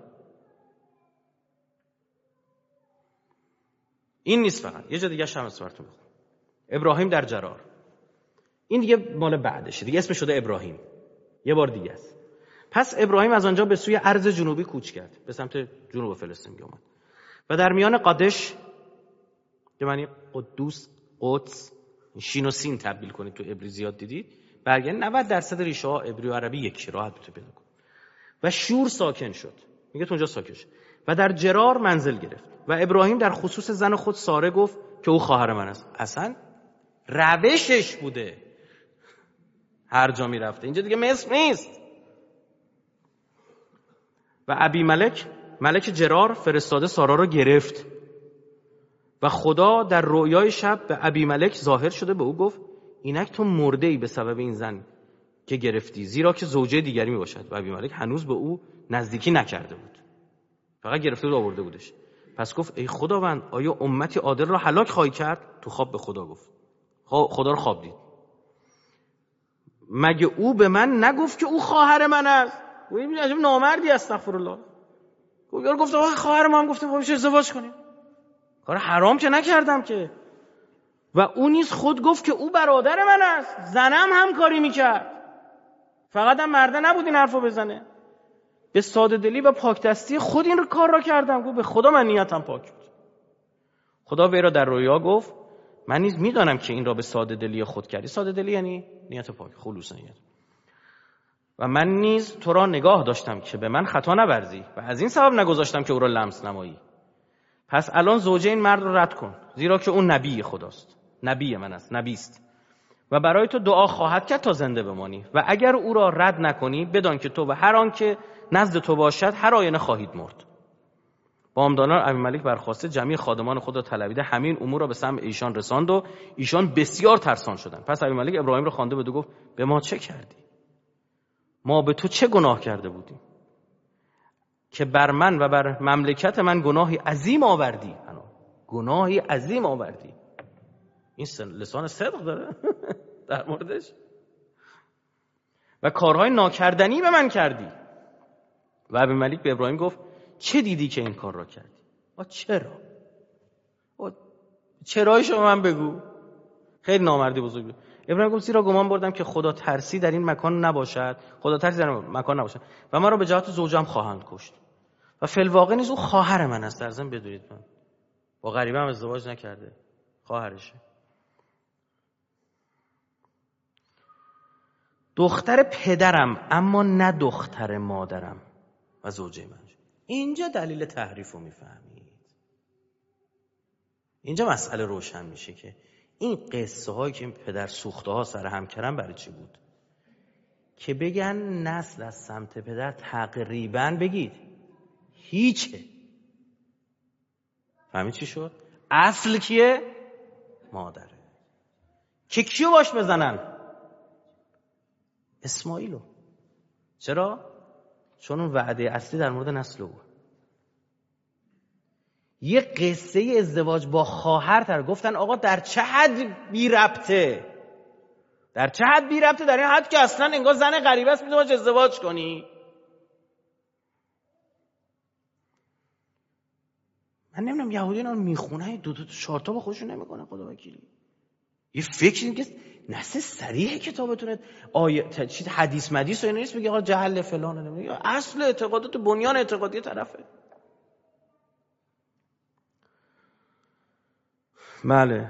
این نیست فقط. یه جا دیگه هم براتون بخونم. ابراهیم در جرار. این دیگه مال بعدشه. دیگه اسمش شده ابراهیم. یه بار دیگه است. پس ابراهیم از آنجا به سوی ارض جنوبی کوچ کرد. به سمت جنوب فلسطین اومد. و در میان قادش که معنی قدوس، قدس، شین و سین تبدیل کنید تو عبری زیاد دیدید، برگردید 90% ریشه ها عبری و عربی یکی، راحت میتونید پیدا کنید. و شور ساکن شد. میگه اونجا ساکن شد. و در جرار منزل گرفت. و ابراهیم در خصوص زن خود ساره گفت که او خواهر من است. اصلا روشش بوده. هر جا میرفته. اینجا دیگه مصر نیست. و ابی ملک جرار فرستاده سارا را گرفت. و خدا در رویای شب به ابی ملک ظاهر شده، به او گفت اینک تو مرده‌ای به سبب این زن که گرفتی، زیرا که زوجه دیگری می باشد. و ابی ملک هنوز به او نزدیکی نکرده بود، فقط گرفته بود آورده بودش. پس گفت ای خداوند، آیا امتی عادل را هلاک خواهی کرد؟ تو خواب به خدا گفت. خدا رو خواب دید. مگه او به من نگفت که او خواهر من است؟ ببین عجب نامردی، استغفرالله. گفت خواهر من، گفتم خب ازدواج کنیم. کار حرام که نکردم که. و او نیز خود گفت که او برادر من است. زنم هم کاری میکرد، فقط هم مرده نبود این حرفو بزنه. به ساده دلی و پاک دستی خود این کار را کردم. گفت به خدا من نیتم پاک بود. خدا وی را در رویا گفت من نیز میدانم که این را به ساده دلی خود کردی. ساده دلی یعنی نیت پاک، خلوص نیت. و من نیز تو را نگاه داشتم که به من خطا نورزی و از این سبب نگذاشتم که او را لمس نمایی. پس الان زوجه این مرد رو رد کن، زیرا که اون نبی خداست، نبی من است، نبی است و برای تو دعا خواهد کرد تا زنده بمانی. و اگر او را رد نکنی، بدان که تو و هر آن که نزد تو باشد هر آینه خواهید مرد. بامدادان ابیملک برخاسته جمعی خادمان خود را طلبیده همین امور را به سمع ایشان رساند و ایشان بسیار ترسان شدند. پس ابیملک ابراهیم را خوانده بود و گفت به ما چه کردی؟ ما به تو چه گناه کرده بودیم که بر من و بر مملکت من گناهی عظیم آوردی؟ گناهی عظیم آوردی. این لسان صدق داره در موردش. و کارهای ناکردنی به من کردی. و ابیملک به ابراهیم گفت چه دیدی که این کار را کردی؟ چرا؟ چرایشو من بگو. خیلی نامردی بزرگ بود. ابراهیم گفت زیرا گمان بردم که خدا ترسی در این مکان نباشد، خدا ترسی در این مکان نباشد و من را به جهت زوجم خواهند کشت و فی الواقع نیز او خواهر من است. در ضمن بدونید من با غریبه هم ازدواج نکرده، خواهرشه. دختر پدرم اما نه دختر مادرم و زوجه من. اینجا دلیل تحریف رو میفهمید. اینجا مسئله روشن میشه که این قصه هایی که این پدر سوخته ها سر هم کردن برای چی بود؟ که بگن نسل از سمت پدر تقریبا بگید هیچه. فهمید چی شد؟ اصل کیه؟ مادره. که کیو باش بزنن؟ اسماعیلو. چرا؟ چون اون وعده اصلی در مورد نسل او. یه قصه ازدواج با خواهر تر گفتن آقا در چه حد بی ربطه؟ در چه حد بی ربطه؟ در این حد که اصلا انگار زن غریبه است میتونی باش ازدواج کنی. من نمیدونم یهودیان رو میخونه دو چهار تا با خودشون نمیکنه خدا وکیلی. یه فکر این که نص صریح کتابتونه آیه چیز حدیث مدیث و اینا نیست بگه آقا جهل فلان نمیگه، اصل اعتقادات بنیان اعتقادی طرفه. بله.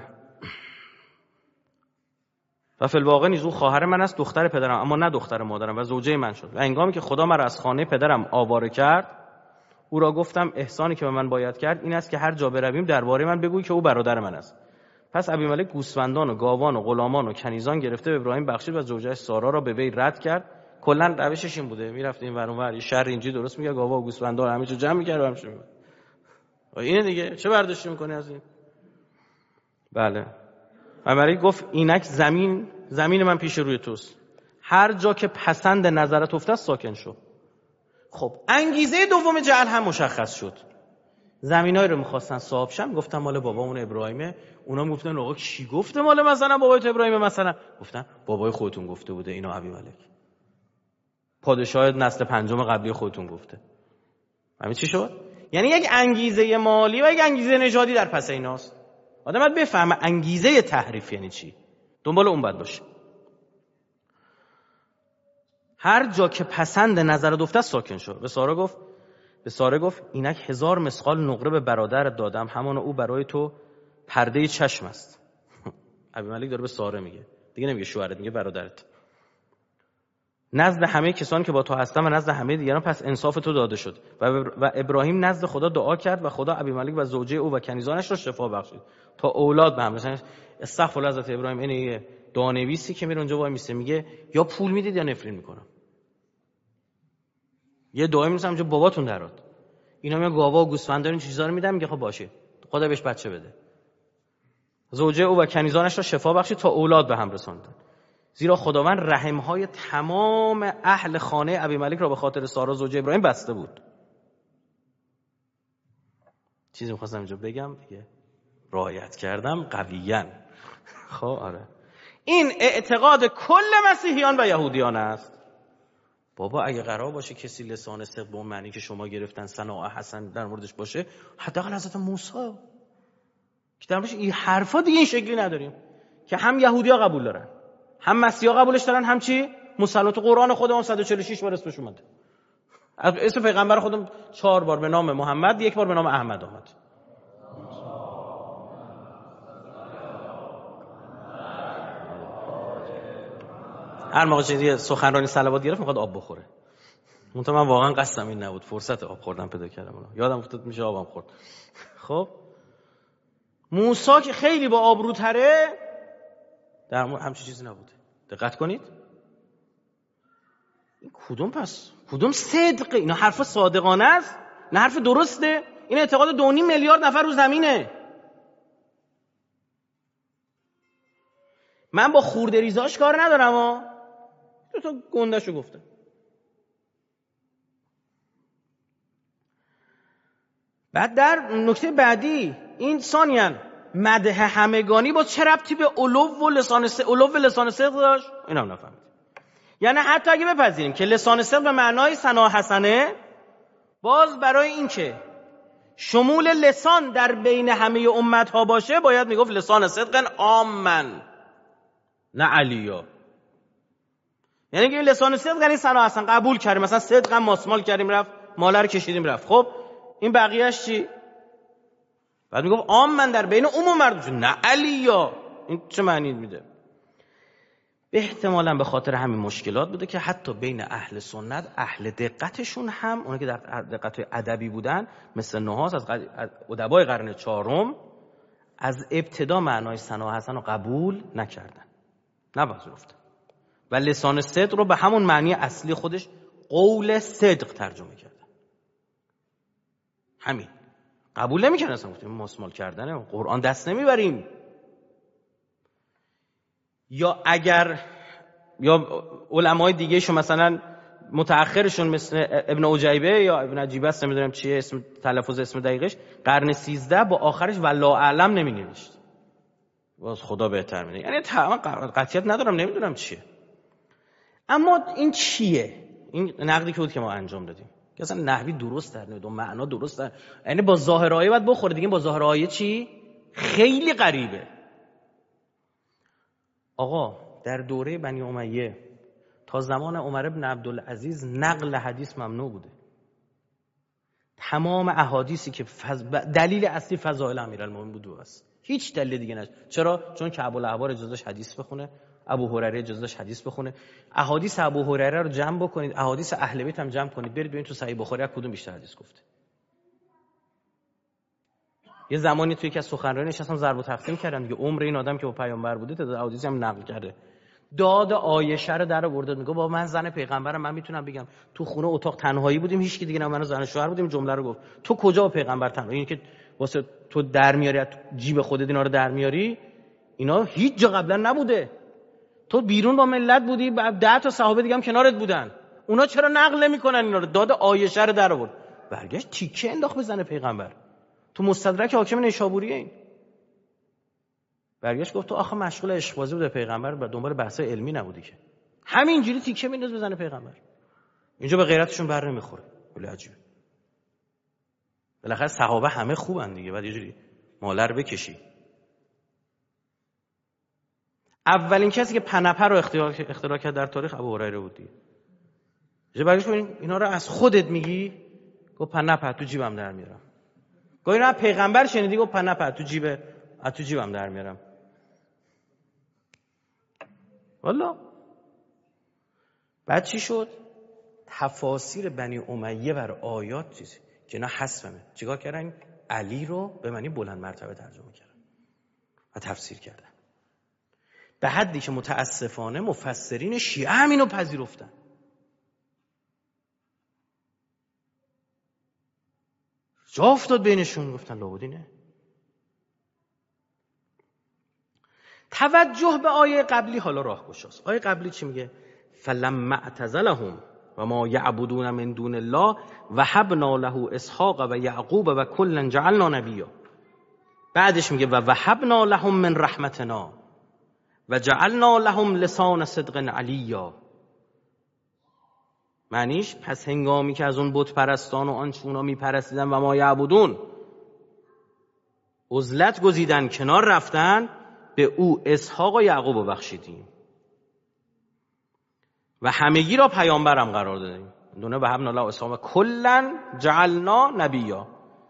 و فی الواقع نیز او خواهر من است، دختر پدرم اما نه دختر مادرم و زوجه من شد. و هنگامی که خدا مرا از خانه پدرم آواره کرد او را گفتم احسانی که به من باید کرد این است که هر جا برویم درباره من بگوی که او برادر من است. پس ابیملک گوسفندان و گاوان و غلامان و کنیزان گرفته به ابراهیم بخشید و زوجه‌اش سارا را به وی رد کرد. کلا روشش این بوده، میرفت این ور اون ور، شر اینجوری درست میگه، گاوا و گوسفندا همه چیز جمع می‌کرد و همش می‌گفت. اینه دیگه، چه برداشتی می‌کنی از این؟ بله. ابیملک گفت اینک زمین من پیش روی توست، هر جا که پسند نظرت افتاد ساکن شو. خب انگیزه دوم جعل هم مشخص شد. زمینایی رو می‌خواستن صاحب شن، گفتن مال بابامون ابراهیمه. اونا گفتن آقا کی گفته مال مثلا بابای تو ابراهیمه؟ مثلا گفتن بابای خودتون گفته بوده اینو ابیملک، پادشاه نسل پنجم قبلی خودتون گفته. همین چی شد؟ یعنی یک انگیزه مالی و یک انگیزه نژادی در پس ایناست. آدم باید بفهمه انگیزه تحریف یعنی چی، دنبال اون باید باشه. هر جا که پسند نظرت افتاد ساکن شو. به ساره گفت اینک 1000 مثقال نقره به برادرت دادم، همان او برای تو پرده چشم است. ابیملک داره به ساره میگه، دیگه نمیگه شوهرت، میگه برادرت. نزد همه کسانی که با تو هستن و نزد همه دیگران پس انصاف تو داده شد. و ابراهیم نزد خدا دعا کرد و خدا ابیملک و زوجه او و کنیزانش را شفا بخشید تا اولاد به هم رسند. استغفر حضرت ابراهیم. این دانویسی که میره اونجا وای میسته میگه یا پول میدید یا نفرین میکنم. یه دعایی می‌نویسم اونجا باباتون درات. اینا میگن گاوا و گوسفندا این چیزا رو میدم، میگه خب باشه خدا بهش بچه بده. زوجه او و کنیزانش را شفا بخشید تا اولاد به هم رساندند. زیرا خداوند رحم‌های تمام اهل خانه ابیملک را به خاطر سارا زوجه ابراهیم بسته بود. چیزی می‌خواستم اینجا بگم دیگه رعایت کردم قویاً. خب آره. این اعتقاد کل مسیحیان و یهودیان است. بابا اگه قرار باشه کسی لسان صدق به اون معنی که شما گرفتن صناعه حسن در موردش باشه، حداقل حضرت موسی که در موردش این حرفا دیگه این شکلی نداریم که هم یهودی‌ها قبول دارن هم مسیحا قبولش دارن، هم چی مسلمات قرآن خودمون 146 بار اسمش اومده. اسم پیغمبر خودم 4 بار به نام محمد، 1 بار به نام احمد اومد. هر موقع چیزی سخنرانی صلوات گرفت میخواد آب بخوره. من واقعا قصدم این نبود، فرصت آب خوردن پیدا کردم، یادم افتاد میشه آبم خورد. خب موسی که خیلی با آبروتره در همچین چیزی نبوده. دقت کنید این کدوم صدق؟ اینا حرف صادقانه است، نه حرف درسته. این اعتقاد 2.5 میلیارد نفر رو زمینه. من با خورده ریزاش کار ندارم دو تا گنده‌شو گفتم. بعد در نکته بعدی این ثانیاً مدح همگانی با چه ربطی به علو لسان صدق داشت؟ این هم نفهمید. یعنی حتی اگه بپذیریم که لسان صدق به معنای ثنا حسنه، باز برای این که شمول لسان در بین همه امت ها باشه باید میگفت لسان صدق عامن، نه علیا. یعنی که لسان صدق یعنی سنا اصلا قبول کردیم، مثلا صدق هم ماسمال کردیم رفت، ماله رو کشیدیم رفت. خب این بقیه‌اش چی؟ بعد میگفت عامن در بین عموم مردم، نه علیا. این چه معنی میده؟ احتمالاً به خاطر همین مشکلات بوده که حتی بین اهل سنت اهل دقتشون هم اونایی که در دقت ادبی بودن مثل نحاس از ادبای قرن چهارم از ابتدا معنای ثنا حسن رو قبول نکردن، نپذیرفتن و لسان صدق رو به همون معنی اصلی خودش قول صدق ترجمه کردن. همین قبول نمی‌کردن، اصلا گفتیم ماسمال کردن قرآن دست نمیبریم. یا اگر یا علمای دیگه شو مثلا متأخرشون مثل ابن عجیبه یا ابن عجیبه است، نمیدونم چیه اسم تلفظ اسم دقیقش، قرن 13 با آخرش والله اعلم نمی‌نوشت، باز خدا بهتر می‌دونه. یعنی تمام قطعیت ندارم، نمیدونم چیه. اما این چیه؟ این نقدی که بود که ما انجام دادیم که اصلا نحوی درست در نمیاد و معنا درست در، یعنی با ظاهر آیه باید بخوره دیگه. با ظاهر آیه چی؟ خیلی غریبه. آقا در دوره بنی امیه تا زمان عمر بن عبدالعزیز نقل حدیث ممنوع بوده. تمام احادیثی که دلیل اصلی فضائل امیرالمومنین بوده است، هیچ دلیل دیگه نشه. چرا؟ چون که ابوالأحوال اجازه داشت حدیث بخونه، ابو هریره اجازه داشت حدیث بخونه. احادیث ابو هریره رو جمع بکنید، احادیث اهل بیت هم جمع کنید، برید ببینید تو صحیح بخاری کدوم بیشتر حدیث گفته. یه زمانی توی یکی از سخنرانی نشستم ضرب و تقسیم کردن دیگه، عمر این آدم که با پیامبر بوده تعداد احادیث هم نقل کرده. داد عایشه رو در آورد، میگه بابا من زن پیغمبرم، من میتونم بگم تو خونه اتاق تنهایی بودیم، هیچ کی دیگه نه، من و زن شوهر بودیم، جمله رو گفت. تو کجا با پیغمبر تنهایی؟ این که واسه تو در میاری از جیب خودت اینا رو در میاری، اینا هیچ جا قبلا نبوده. تو بیرون با ملت بودی، 10 تا صحابه دیگه هم کنارت بودن، اونا چرا نقل نمیکنن اینا رو؟ داد عایشه رو در آورد، برگشت تیکه انداخت به زن پیغمبر. تو مستدرک حاکم نیشابوریه این برگشت گفت تو آخه مشغول عشق بازی بود پیغمبر و دنبال بحث علمی نبودی که. همینجوری تیکه مینداز بزنه پیغمبر. اینجا به غیرتشون بر نمیخوره. خیلی عجیبه. بالاخره صحابه همه خوبن دیگه، بعد یه جوری مالر بکشی. اولین کسی که پنپه رو اختراع کرد در تاریخ ابو هریره بود دیگه. برگشت ببین اینا رو از خودت میگی؟ گفت پنپه تو جیبم در میارم. گفت اینا پیغمبر شنیدی؟ گفت پنپه تو جیبم در میارم. والا بعد چی شد؟ تفاسیر بنی امیه بر آیات چیزی که اینا حذفمه، چیکار کردن؟ علی رو به معنی بلند مرتبه ترجمه کردن و تفسیر کردن، به حدی که متاسفانه مفسرین شیعه همینو پذیرفتن. جا افتاد بینشون، گفتن لابدینه. توجه به آیه قبلی حالا راهگشاست. آیه قبلی چی میگه؟ فلما اعتزلهم و ما یعبدون من دون الله وهبنا له اسحاق و یعقوب و کلا جعلنا نبیا. بعدش میگه و وهبنا لهم من رحمتنا و جعلنا لهم لسان صدق علیا. معنیش پس هنگامی که از اون بت پرستان و آنچه اونا میپرستیدن و ما یعبدون عزلت گزیدن، کنار رفتن، به او اسحاق و یعقوب رو بخشیدیم و همگی را پیامبرم قرار دادیم. دونه به حبن الله اسحاق کلن جعلنا نبیا.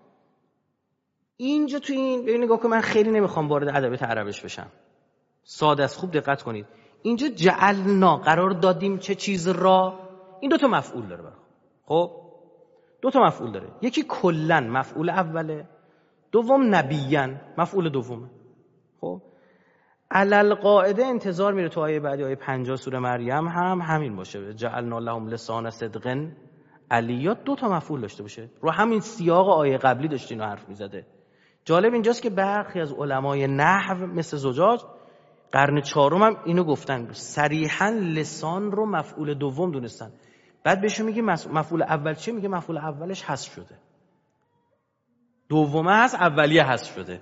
اینجا تو این ببین نگاه کن، من خیلی نمیخوام وارد ادبیات عربش بشم، ساده است، خوب دقت کنید. اینجا جعلنا قرار دادیم چه چیز را، این 2 تا مفعول داره. خب 2 تا مفعول داره، یکی کلن مفعول اوله، دوم نبیان مفعول دومه. خب علل قاعده انتظار میره تو آیه بعدی، آیه 50 سوره مریم هم همین باشه، جعلنا لهم لسان صدق علیا، 2 تا مفعول داشته باشه. رو همین سیاق آیه قبلی داشت اینو حرف میزده. جالب اینجاست که برخی از علمای نحو مثل زجاج قرن 4 هم اینو گفتن، صریحا لسان رو مفعول دوم دونستن. بعد بهشون میگه مفعول اول چیه؟ میگه مفعول اولش حذف شده، دومه هست، اولیه حذف شده.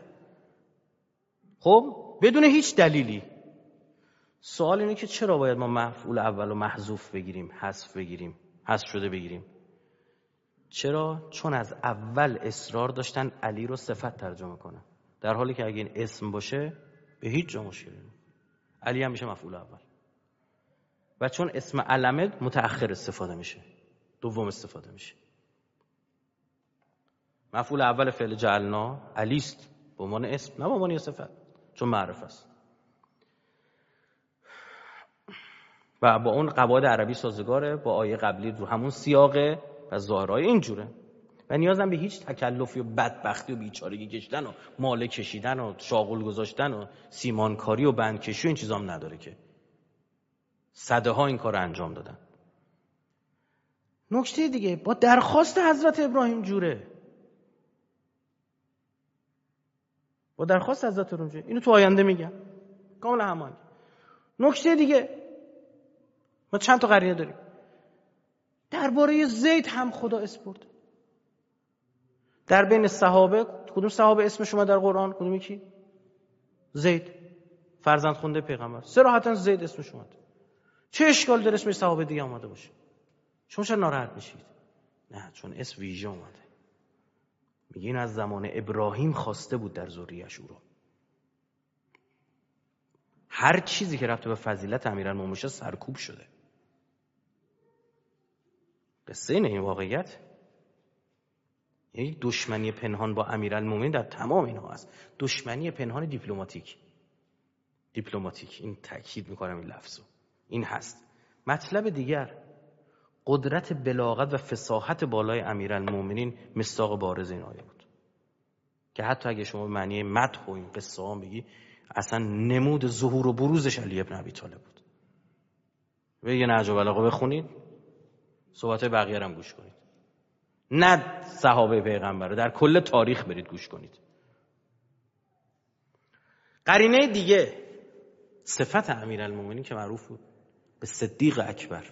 خب بدون هیچ دلیلی. سوال اینه که چرا باید ما مفعول اول رو محذوف بگیریم، حذف بگیریم، حذف شده بگیریم؟ چرا؟ چون از اول اصرار داشتن علی رو صفت ترجمه کنن، در حالی که اگه این اسم باشه به هیچ جا مشکلی نیست. علی هم میشه مفعول اول. و چون اسم علمه متأخر استفاده میشه، دوم استفاده میشه. مفعول اول فعل جعلنا علی است به عنوان اسم، نه به عنوان صفت، چون معرفه است. و با اون قواعد عربی سازگاره، با آیه قبلی رو همون سیاقه و ظاهرای اینجوره. و نیازم به هیچ تکلفی و بدبختی و بیچارگی کشیدن و ماله کشیدن و شاغل گذاشتن و سیمانکاری و بندکشی و این چیزام نداره که صده ها این کار انجام دادن. نکته دیگه با درخواست حضرت ابراهیم جوره، با درخواست حضرت ابراهیم جوره. اینو تو آینده میگم کاملا هماهنگ. نکته دیگه ما چند تا قرینه داریم درباره زید هم خدا اسپرد. در بین صحابه کدوم صحابه اسمش اومد در قرآن؟ کدوم یکی؟ زید، فرزند خونده پیغمبر. صراحتا زید اسمش اومد. چه اشکال داره اسم صحابه دیگه اومده باشه؟ شما چرا ناراحت میشید؟ نه، چون اسم ویژه اومده. میگین از زمان ابراهیم خواسته بود در ذریه‌اش او رو. هر چیزی که رفته به فضیلت امیرالمومنین سرکوب شده. قصه اینه، این واقعیت. یعنی دشمنی پنهان با امیرالمومنین در تمام اینها هست. دشمنی پنهان دیپلماتیک، این تاکید میکنم این لفظو، این هست. مطلب دیگر، قدرت بلاغت و فصاحت بالای امیرالمومنین مصداق بارز این آیه بود که حتی اگه شما به معنی مدح و این قصه ها بگی، اصلا نمود ظهور و بروزش علی ابن ابی طالب بود. یه نهج البلاغه بخونید، صحبت بقیه رو هم گوش کنید، نه صحابه پیغمبر رو، در کل تاریخ برید گوش کنید. قرینه دیگه، صفت امیرالمومنین که معروف بود به صدیق اکبر.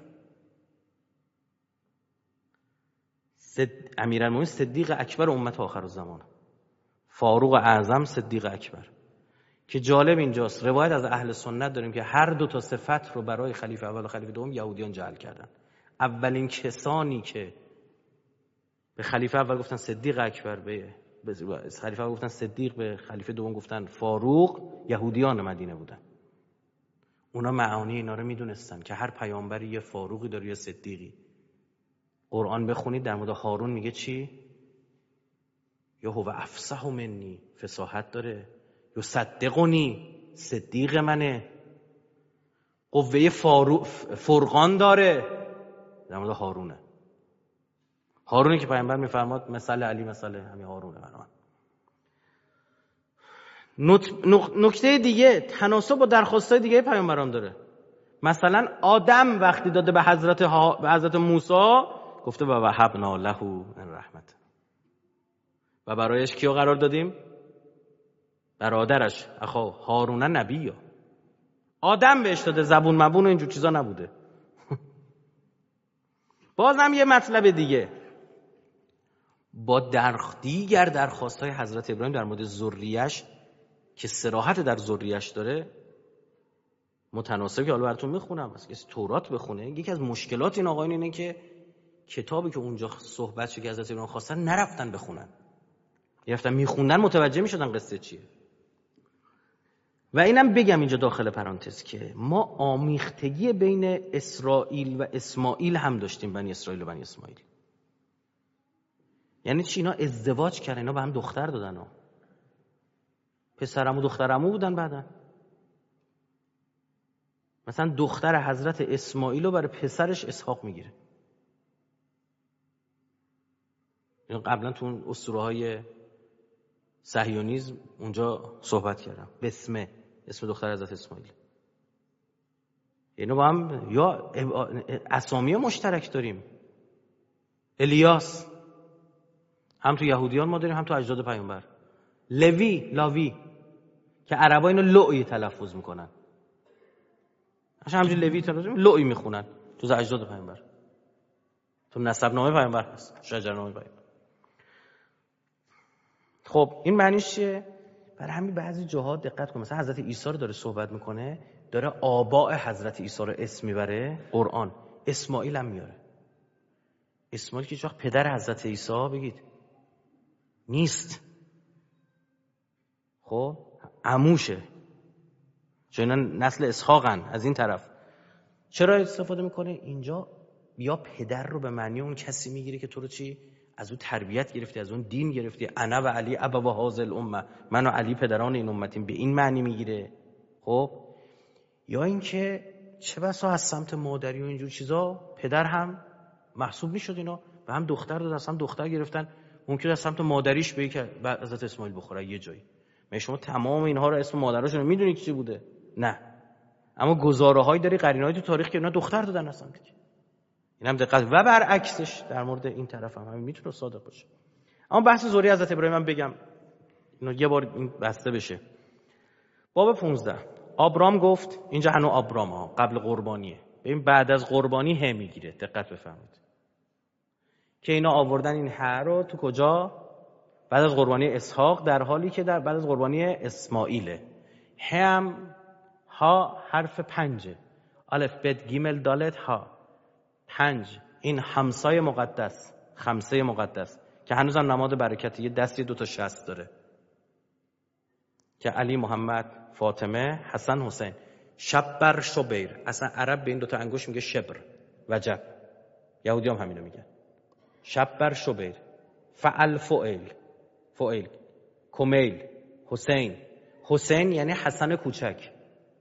امیرالمومنین صدیق اکبر امت آخر الزمان، فاروق اعظم صدیق اکبر. که جالب اینجاست، روایت از اهل سنت داریم که هر دو تا صفت رو برای خلیفه اول و خلیفه دوم یهودیان جعل کردن. اولین کسانی که به خلیفه اول گفتن صدیق اکبر، به خلیفه اول گفتن صدیق، به خلیفه دوم گفتن فاروق، یهودیان مدینه بودن. اونا معانی اینا رو میدونستن که هر پیامبری یه فاروقی داره یا صدیقی. قرآن بخونید در مورد هارون میگه چی؟ یا هو افصح منی، فصاحت داره. یا صدقنی، صدیق منه. قوه فرقان داره. در مورد هارونه، هارونی که پیامبر میفرماد مثل علی مثل همین هارونه. برام نکته دیگه، تناسب با درخواستای دیگه پیامبران داره. مثلا آدم وقتی داده به حضرت موسی گفته و وهبنا له من رحمت، و برایش کیو قرار دادیم؟ برادرش اخا هارون نبی. آدم بهش داده، زبون مبون و اینجور چیزا نبوده. بازم یه مطلب دیگه، با دیگر درخواستای حضرت ابراهیم در مورد ذریه‌اش که صراحت در ذریه‌اش داره متناسب، که حالا براتون میخونم، از کسی تورات بخونه. یکی از مشکلات این آقایون اینه که کتابی که اونجا صحبت شده که حضرت ابراهیم خواستن نرفتن بخونن، رفتن میخوندن متوجه میشدن قصه چیه. و اینم بگم اینجا داخل پرانتز که ما آمیختگی بین اسرائیل و اسماعیل هم داشتیم، بنی اسرائیل و بنی اسماعیل. یعنی چی؟ اینا ازدواج کردن، اینا به هم دختر دادن ها. پسرمو و دخترمو بودن. بعدن مثلا دختر حضرت اسماعیل رو برای پسرش اسحاق میگیره. این قبلا تو اون اسطوره‌های صهیونیسم اونجا صحبت کردم. بسمه، اسم دختر حضرت اسماعیل. اینو با هم یا اسامی مشترک داریم. الیاس هم تو یهودیان ما داریم، هم تو اجداد پیامبر. لاوی که عربا اینو لوی تلفظ میکنن، اصلا همینجوری لوی تلفظ لوی میخونن. تو اجداد پیامبر، تو نسب نامه پیامبر هست، شجرنامه پیامبر. خب این معنیش چیه؟ برای همین بعضی جاها دقت کن، مثلا حضرت عیسی رو داره صحبت میکنه، داره آباء حضرت عیسی رو اسم میبره. قرآن اسماعیل هم میاره. اسماعیل که هیچ وقت پدر حضرت عیسی بگید نیست. خب عموشه، چون اینا نسل اسحاقن از این طرف. چرا استفاده میکنه اینجا؟ یا پدر رو به معنی اون کسی میگیره که تو رو چی؟ از اون تربیت گرفتی، از اون دین گرفتی. انا و علی ابا و هذا الامه، من و علی پدران این امتیم، به این معنی میگیره. خب یا اینکه چه بسا از سمت مادری و اینجور چیزا پدر هم محسوب میشد، اینا و هم دختر داد، از هم دختر گرفتن، ممکن از سمت مادریش به که بعد حضرت اسماعیل بخوره یه جایی. من شما تمام اینها رو اسم مادراشون میدونید چی بوده؟ نه، اما گزاره‌هایی داری، قرینه‌ای تو تاریخ که اونا دختر دادن اصلا دیگه. اینم دقت. و برعکسش در مورد این طرف هم همین میتونه صادق باشه. اما بحث ذریه حضرت ابراهیم هم بگم اینو یه بار این بسته بشه. باب 15 آبرام گفت، اینجا هنوز آبرام ها قبل قربانیه، ببین بعد از قربانی ه میگیره، دقت بفرمایید که اینا آوردن این ه رو تو کجا؟ بعد از قربانی اسحاق، در حالی که در بعد از قربانی اسماعیله. هم ها حرف 5، الف بت گیمل دالت ها 5، این همسای مقدس، خمسه مقدس که هنوزم نماد برکتی، یه دستی 2 تا شست داره که علی، محمد، فاطمه، حسن، حسین. شبر شبیر، اصلا عرب به این 2 تا انگشت میگه شبر، وجب. یهودی هم همینو میگن. شبر شبیر، فعل فعیل، کمیل، حسین. حسین یعنی حسن کوچک،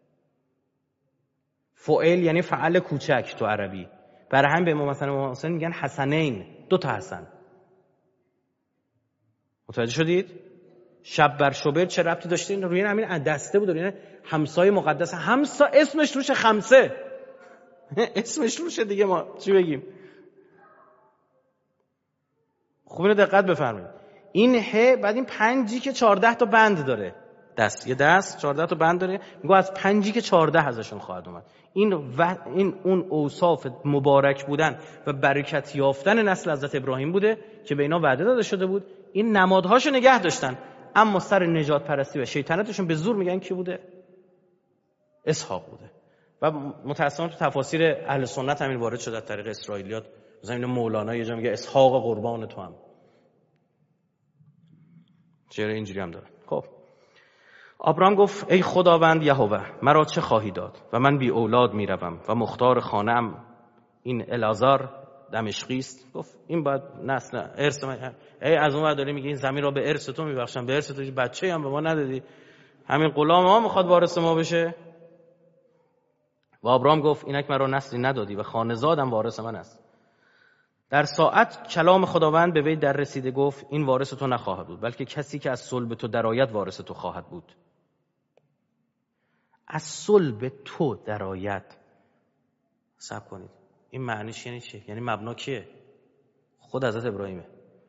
فعیل یعنی فعل کوچک تو عربی. برای هم به امام حسین میگن حسنین، 2 تا حسن. متوجه شدید؟ شبر شبیر چه ربطی داشته؟ این روی همین دسته بود، روی همسایه مقدس. همسا اسمش روشه، خمسه اسمش روشه دیگه، ما چی بگیم؟ خوب اینو دقت بفرمایید. این ه بعد این 5 که 14 تا بند داره، یه دست 14 تا بند داره، میگه از 5 که 14 ازشون خواهد اومد. این اون اوصاف مبارک بودن و برکت یافتن نسل حضرت ابراهیم بوده که به اینا وعده داده شده بود. این نمادهاشو نگه داشتن، اما سر نجات پرستی و شیطنتشون به زور میگن کی بوده؟ اسحاق بوده. و متأسفانه تو تفاسیر اهل سنت همین وارد شده از طریق اسرائیلیات. مثلا این مولانا یه جا میگه اسحاق قربان تو هم. چرا اینجوری هم داره؟ خب آبرام گفت ای خداوند یهوه، مرا چه خواهی داد و من بی اولاد میروم و مختار خانه‌ام این العازر دمشقی است. گفت این باید نسل ارث من. ای از اون ور داری میگه این زمین را به ارث تو میبخشم، به ارث تو بچه‌ای هم به ما ندادی، همین غلام ما میخواد وارث ما بشه. و آبرام گفت اینک مرا نسلی ندادی و خانه‌زادم وارث من است. در ساعت کلام خداوند به وی در رسیده، گفت این وارث تو نخواهد بود، بلکه کسی که از صلب تو درآید وارث تو خواهد بود. از صلب تو درآید، صبر کنید، این معنیش یعنی چی؟ یعنی مبنا کیه؟ خود حضرت ابراهیمه.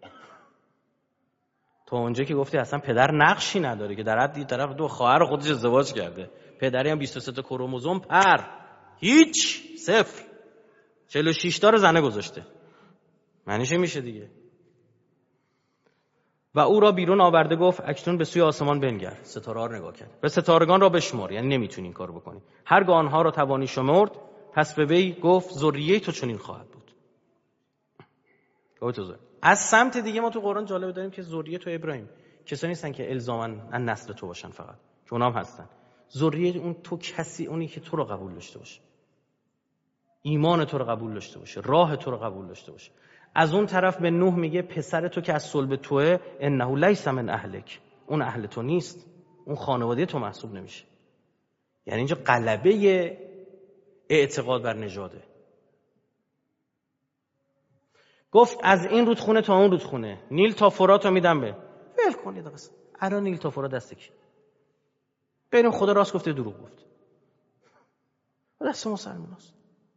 تو اونجا که گفتی اصلا پدر نقشی نداره که در حد طرف 2 خواهر خودش ازدواج کرده، پدری هم 23 تا کروموزوم هیچ 0 46 تا رو زنه گذاشته، معنیش میشه دیگه. و او را بیرون آورده، گفت اکنون به سوی آسمان بنگر. ستاره رو نگاه کرد، به ستارگان را بشمر، یعنی نمیتونی این کارو بکنی. هرگاه آنها را توانی شمرد، پس به وی گفت ذریه تو چنین خواهد بود. از سمت دیگه ما تو قرآن جالب داریم که ذریه تو ابراهیم کسایی نیستن که الزاماً ان نسل تو باشن، فقط که اونام هستن. ذریه اون تو کسی، اونی که تو رو قبول داشته باشه، ایمان تو رو قبول داشته باشه، راه تو رو قبول داشته باشه. از اون طرف به نوح میگه پسر تو که از صلب توه، انه لیس من اهلک، اون اهل تو نیست، اون خانواده تو محسوب نمیشه. یعنی اینجا غلبه اعتقاد بر نژاده. گفت از این رودخونه تا اون رودخونه، نیل تا فرات رو میدم به ول کنید. بس الان نیل تا فرات دست کی؟ ببین خدا راست گفته دروغ گفت؟ دست مسلماناست.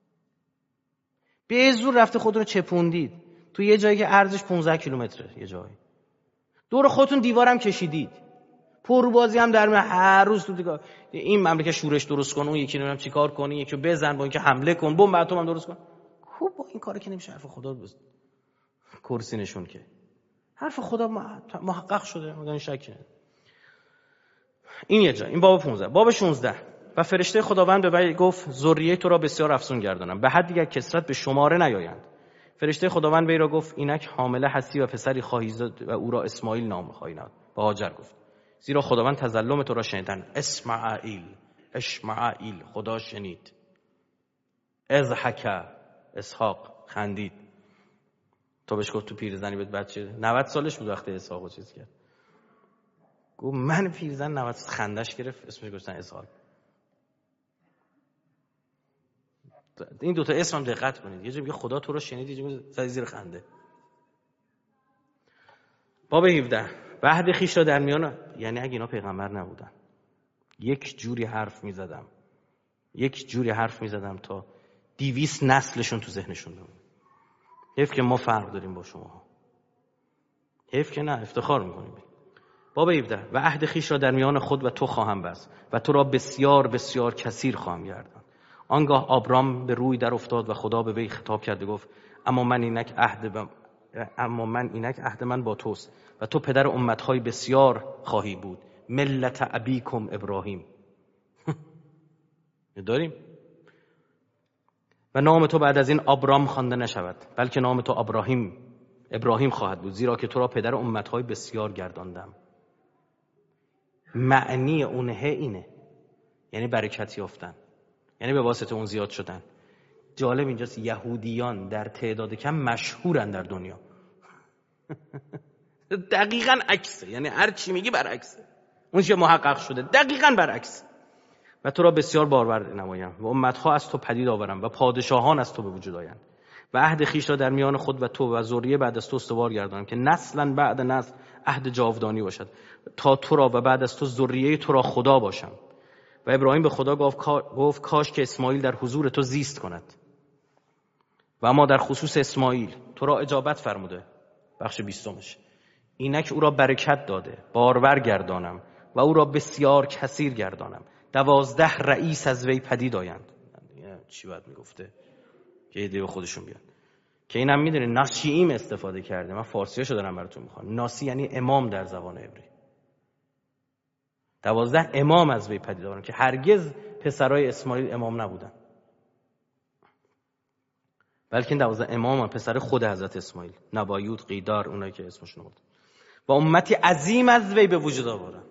به زور رفته خود رو چپوندید تو یه جایی که عرضش 15 کیلومتره، یه جایی دور خودتون دیوارم کشیدید، پربازی هم در هر روز تو دیگه این مملکت شورش درست کن، اون یکی نمیدونم چیکار کنی، یکی بزن، با اینکه حمله کن، بمب اتم هم درست کن. خوب با این کارا که نمیشه حرف خدا بزن کرسی نشون که حرف خدا محقق شده، مگه شک نه. این یه جا، این باب 15. باب 16 و فرشته خداوند به وی گفت ذریه تو را بسیار افزون گردانم، به حد دیگر کثرت به شماره نیایند. فرشته خداوند به او را گفت اینک حامله هستی و پسری خواهی زاد و او را اسماعیل نام خواهی نهاد. به هاجر گفت زیرا خداوند تظلم تو را شنیدن. اسماعیل خدا شنید. اضحک اسحاق خندید. تو بهش گفت تو پیرزنی بهت بچه 90 سالش بود وقتی اسحاقو چیز کرد. گفت من پیرزن 90 خندش گرفت اسمش گذاشتن اسحاق. این دوتا اسم هم دقت کنید. یه جا میگه خدا تو رو شنید، یه جا میگه زدی زیر خنده. باب 17 و عهد خویش را در میان، یعنی اگه اینا پیغمبر نبودن یک جوری حرف میزدم تا 200 نسلشون تو ذهنشون بمونه. حیف که ما فرق داریم با شما، حیف که نه، افتخار میکنیم. باب 17 و عهد خویش را در میان خود و تو خواهم بست و تو را بسیار بسیار کثیر خواهم گرداند. آنگاه آبرام به روی در افتاد و خدا به وی خطاب کرد و گفت اما من اینک عهد من با توست و تو پدر امتهای بسیار خواهی بود، ملت ابیکم ابراهیم. داریم و نام تو بعد از این آبرام خوانده نشود بلکه نام تو ابراهیم خواهد بود، زیرا که تو را پدر امتهای بسیار گرداندم. معنی اونه اینه، یعنی برکت یافتن، یعنی به واسطه اون زیاد شدن. جالب اینجاست یهودیان در تعداد کم مشهورن در دنیا. دقیقاً عکسه، یعنی هر چی میگی برعکسه. اون چیه محقق شده دقیقاً برعکس. و تو را بسیار بارور نمایم و امتها از تو پدید آورم و پادشاهان از تو به وجود آیند و عهد خویش را در میان خود و تو و ذریه بعد از تو استوار گردانم که نسلا بعد نسل عهد جاودانی باشد تا تو را و بعد از تو ذریه تو را خدا باشم. و ابراهیم به خدا گفت کاش که اسماعیل در حضور تو زیست کند. و اما در خصوص اسماعیل تو را اجابت فرموده. بخش 20 اینک او را برکت داده، بارور گردانم و او را بسیار کثیر گردانم. 12 رئیس از وی پدید آیند. چی باید میگفته که ایده به خودشون بیان، که اینم میدونی ناسییم استفاده کرده. من فارسیاشو دارم براتون میخوام. ناسی یعنی امام در زبان عبری. 12 امام از وی پدید آورند که هرگز پسرای اسماعیل امام نبودن، بلکه این 12 امام هم پسر خود حضرت اسماعیل، نبایوت، قیدار، اونایی که اسمشون بود. و امتی عظیم از وی به وجود آورند.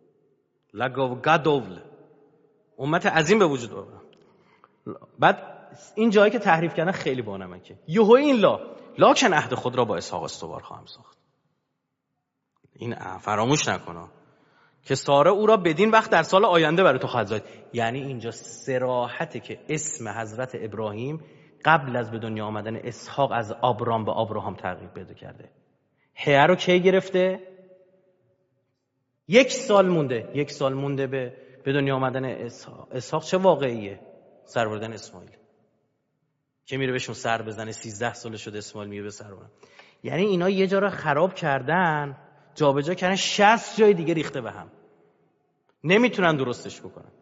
لگاو امت عظیم به وجود آورند. بعد این جایی که تحریف کردن خیلی بانمکه. یهو این لاکن عهد خود را با اسحاق استوار خواهم ساخت. این فراموش نکنه که ساره او را بدین وقت در سال آینده برای تو خواهد زاد. یعنی اینجا صراحته که اسم حضرت ابراهیم قبل از به دنیا آمدن اسحاق از آبرام به آبراهام تغییر پیدا کرده. هه رو کی گرفته؟ 1 سال مونده به دنیا آمدن اسحاق. چه واقعیه؟ سر بردن اسماعیل که میره بهشون سر بزنه. 13 ساله شده اسماعیل میره به سر بزنه. یعنی اینا یه جا رو خراب کردن، جابجا کردن، 60 جای دیگه ریخته به هم، نمیتونن درستش بکنن.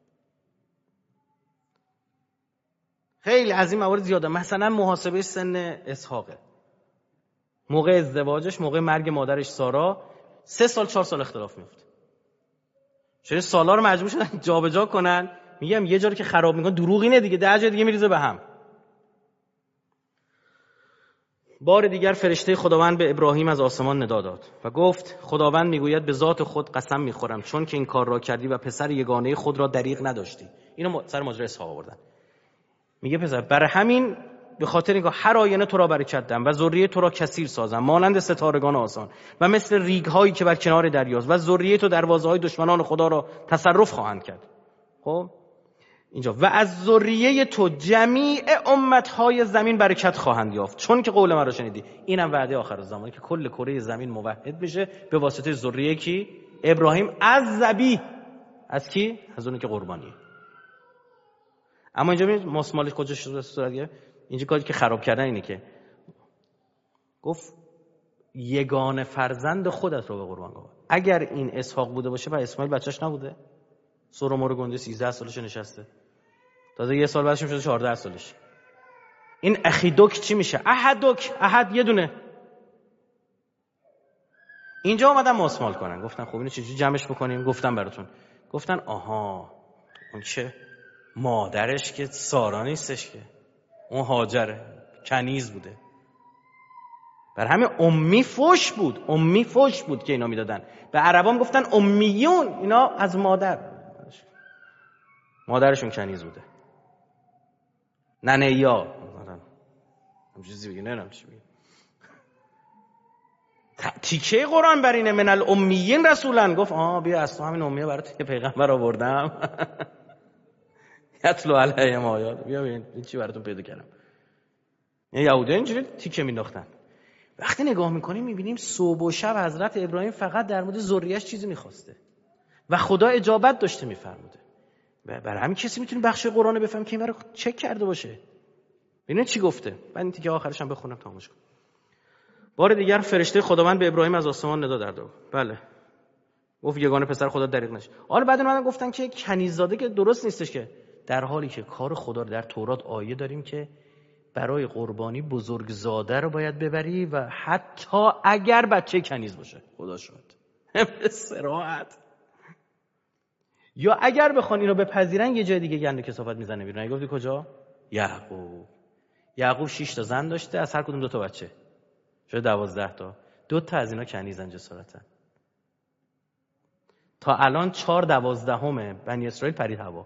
خیلی از این موارد زیاده. مثلا محاسبه سن اسحاقه، موقع ازدواجش، موقع مرگ مادرش سارا 3 سال 4 سال اختلاف میفته. چون سالا رو مجبور شدن جابجا کنن. میگم یه جایی که خراب میکنن دروغ اینه دیگه، 10 جای دیگه میریزه به هم. بار دیگر فرشته خداوند به ابراهیم از آسمان ندا داد و گفت خداوند میگوید به ذات خود قسم میخورم چون که این کار را کردی و پسر یگانه خود را دریغ نداشتی. اینو سر ماجرا اسحاق آوردن. میگه پسر برای همین به خاطر اینکه هر آینه تو را برکت دهم و ذریه تو را کثیر سازم مانند ستارگان آسمان و مثل ریگ هایی که بر کنار دریاست و ذریه تو دروازه های دشمنان خدا را تصرف خواهند کرد. خب اینجا و از ذریه تو جمیع امتهای زمین برکت خواهند یافت چون که قول من را شنیدی. اینم وعده آخر زمانی که کل کره زمین موحد بشه به واسطه ذریه کی؟ ابراهیم. از ذبیح، از کی؟ از اون که قربانیه. اما اینجا ببینید ماسمالش کجاش صورت گرفت. اینجا کاری که خراب کردن اینه که گفت یگانه فرزند خودت رو به قربان گاه. اگر این اسحاق بوده باشه و اسماعیل بچه‌ش نبوده، سورمور گنده 13 سالش نشسته، تازه 1 سال بعدش شده 14 سالش. این اخیدوک چی میشه؟ احد یه دونه. اینجا اومدن ماسمال کنن، گفتن خب اینو چجوری جمعش بکنیم؟ گفتم براتون، گفتن آها اون چه مادرش که سارا نیستش که، اون هاجره، کنیز بوده. بر همین امی فوش بود که اینا میدادن. به عربام گفتن امیون، اینا از مادرشون کنیز بوده. ننیا همچه چیزی بگه، نمیدونم چی بگه. تیکه قرآن بر اینه من الامیین رسولن. گفت بیا از تو همین امیه برات یه پیغمبر آوردم یتلو علیهم آیات، بیا ببین این چی براتون پیدا کردم. این یهودی‌ها اینجوری تیکه مینداختن. وقتی نگاه میکنیم میبینیم صبح و شب حضرت ابراهیم فقط در مورد ذریه‌اش چیزی میخواسته و خدا اجابت داشته میفرموده. برای همین کسی میتونه بخش قرآن بفهم که این رو چک کرده باشه. ببینید چی گفته. بعد این تیکه آخرش هم بخونم تمامش کنم. بار دیگر فرشته خداوند به ابراهیم از آسمان ندا داد. بله. گفت یگانه پسر خدا دریغ نشه. حالا بعد اومدن گفتن که کنیززاده که درست نیستش، که در حالی که کار خدا رو در تورات آیه داریم که برای قربانی بزرگزاده رو باید ببری و حتی اگر بچه کنیز باشه. خدا شد. به صراحت. یا اگر بخوان اینو بپذیرن یه جای دیگه گند کثافت میزنه بیرون. گفتی کجا؟ یعقوب 6 تا زن داشته، از هر کدوم 2 تا بچه. شده 12 تا. 2 تا از اینا کنیزن جسارتن. تا الان 4/12 بنی اسرائیل پرید هوا.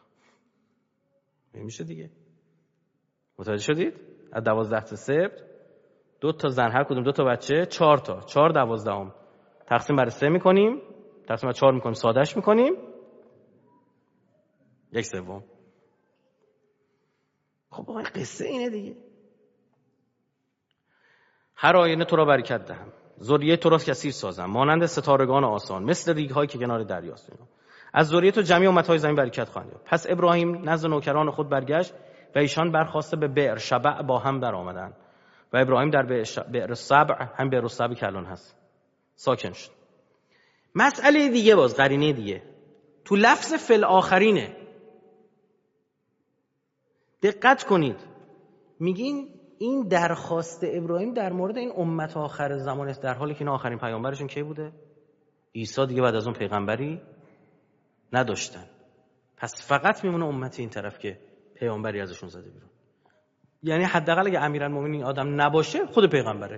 میشه دیگه. متوجه شدید؟ از 12 تا سبت 2 تا زن، هر کدوم 2 تا بچه، 4 تا. 4/12 تقسیم بر 3 میکنیم، تقسیم بر 4 میکنیم، سادهش میکنیم 1/3. خب آقا قصه اینه دیگه. هر آینه تو را برکت دهم، ذریه تو را کثیر سازم، مانند ستارگان آسمان، مثل ریگ‌هایی که کنار دریاست. از ذریه تو جمیع امت‌های زمین برکت خواهند یافت. پس ابراهیم نزد نوکران خود برگشت و ایشان برخاسته به بئر شبع با هم در آمدند و ابراهیم در بئر سبع، هم بئر سبع که الان هست، ساکن شد. مسئله دیگه، باز قرینه دیگه تو لفظ فل آخرینه. دقت کنید، میگین این درخواست ابراهیم در مورد این امت آخر زمان است، در حالی که این آخرین پیامبرشون کی بوده؟ عیسی دیگه بعد از اون پیغمبری نداشتن. پس فقط میمونه امت این طرف که پیامبری ازشون زده بیرون. یعنی حداقل اگه امیرالمومنین آدم نباشه، خود پیغمبره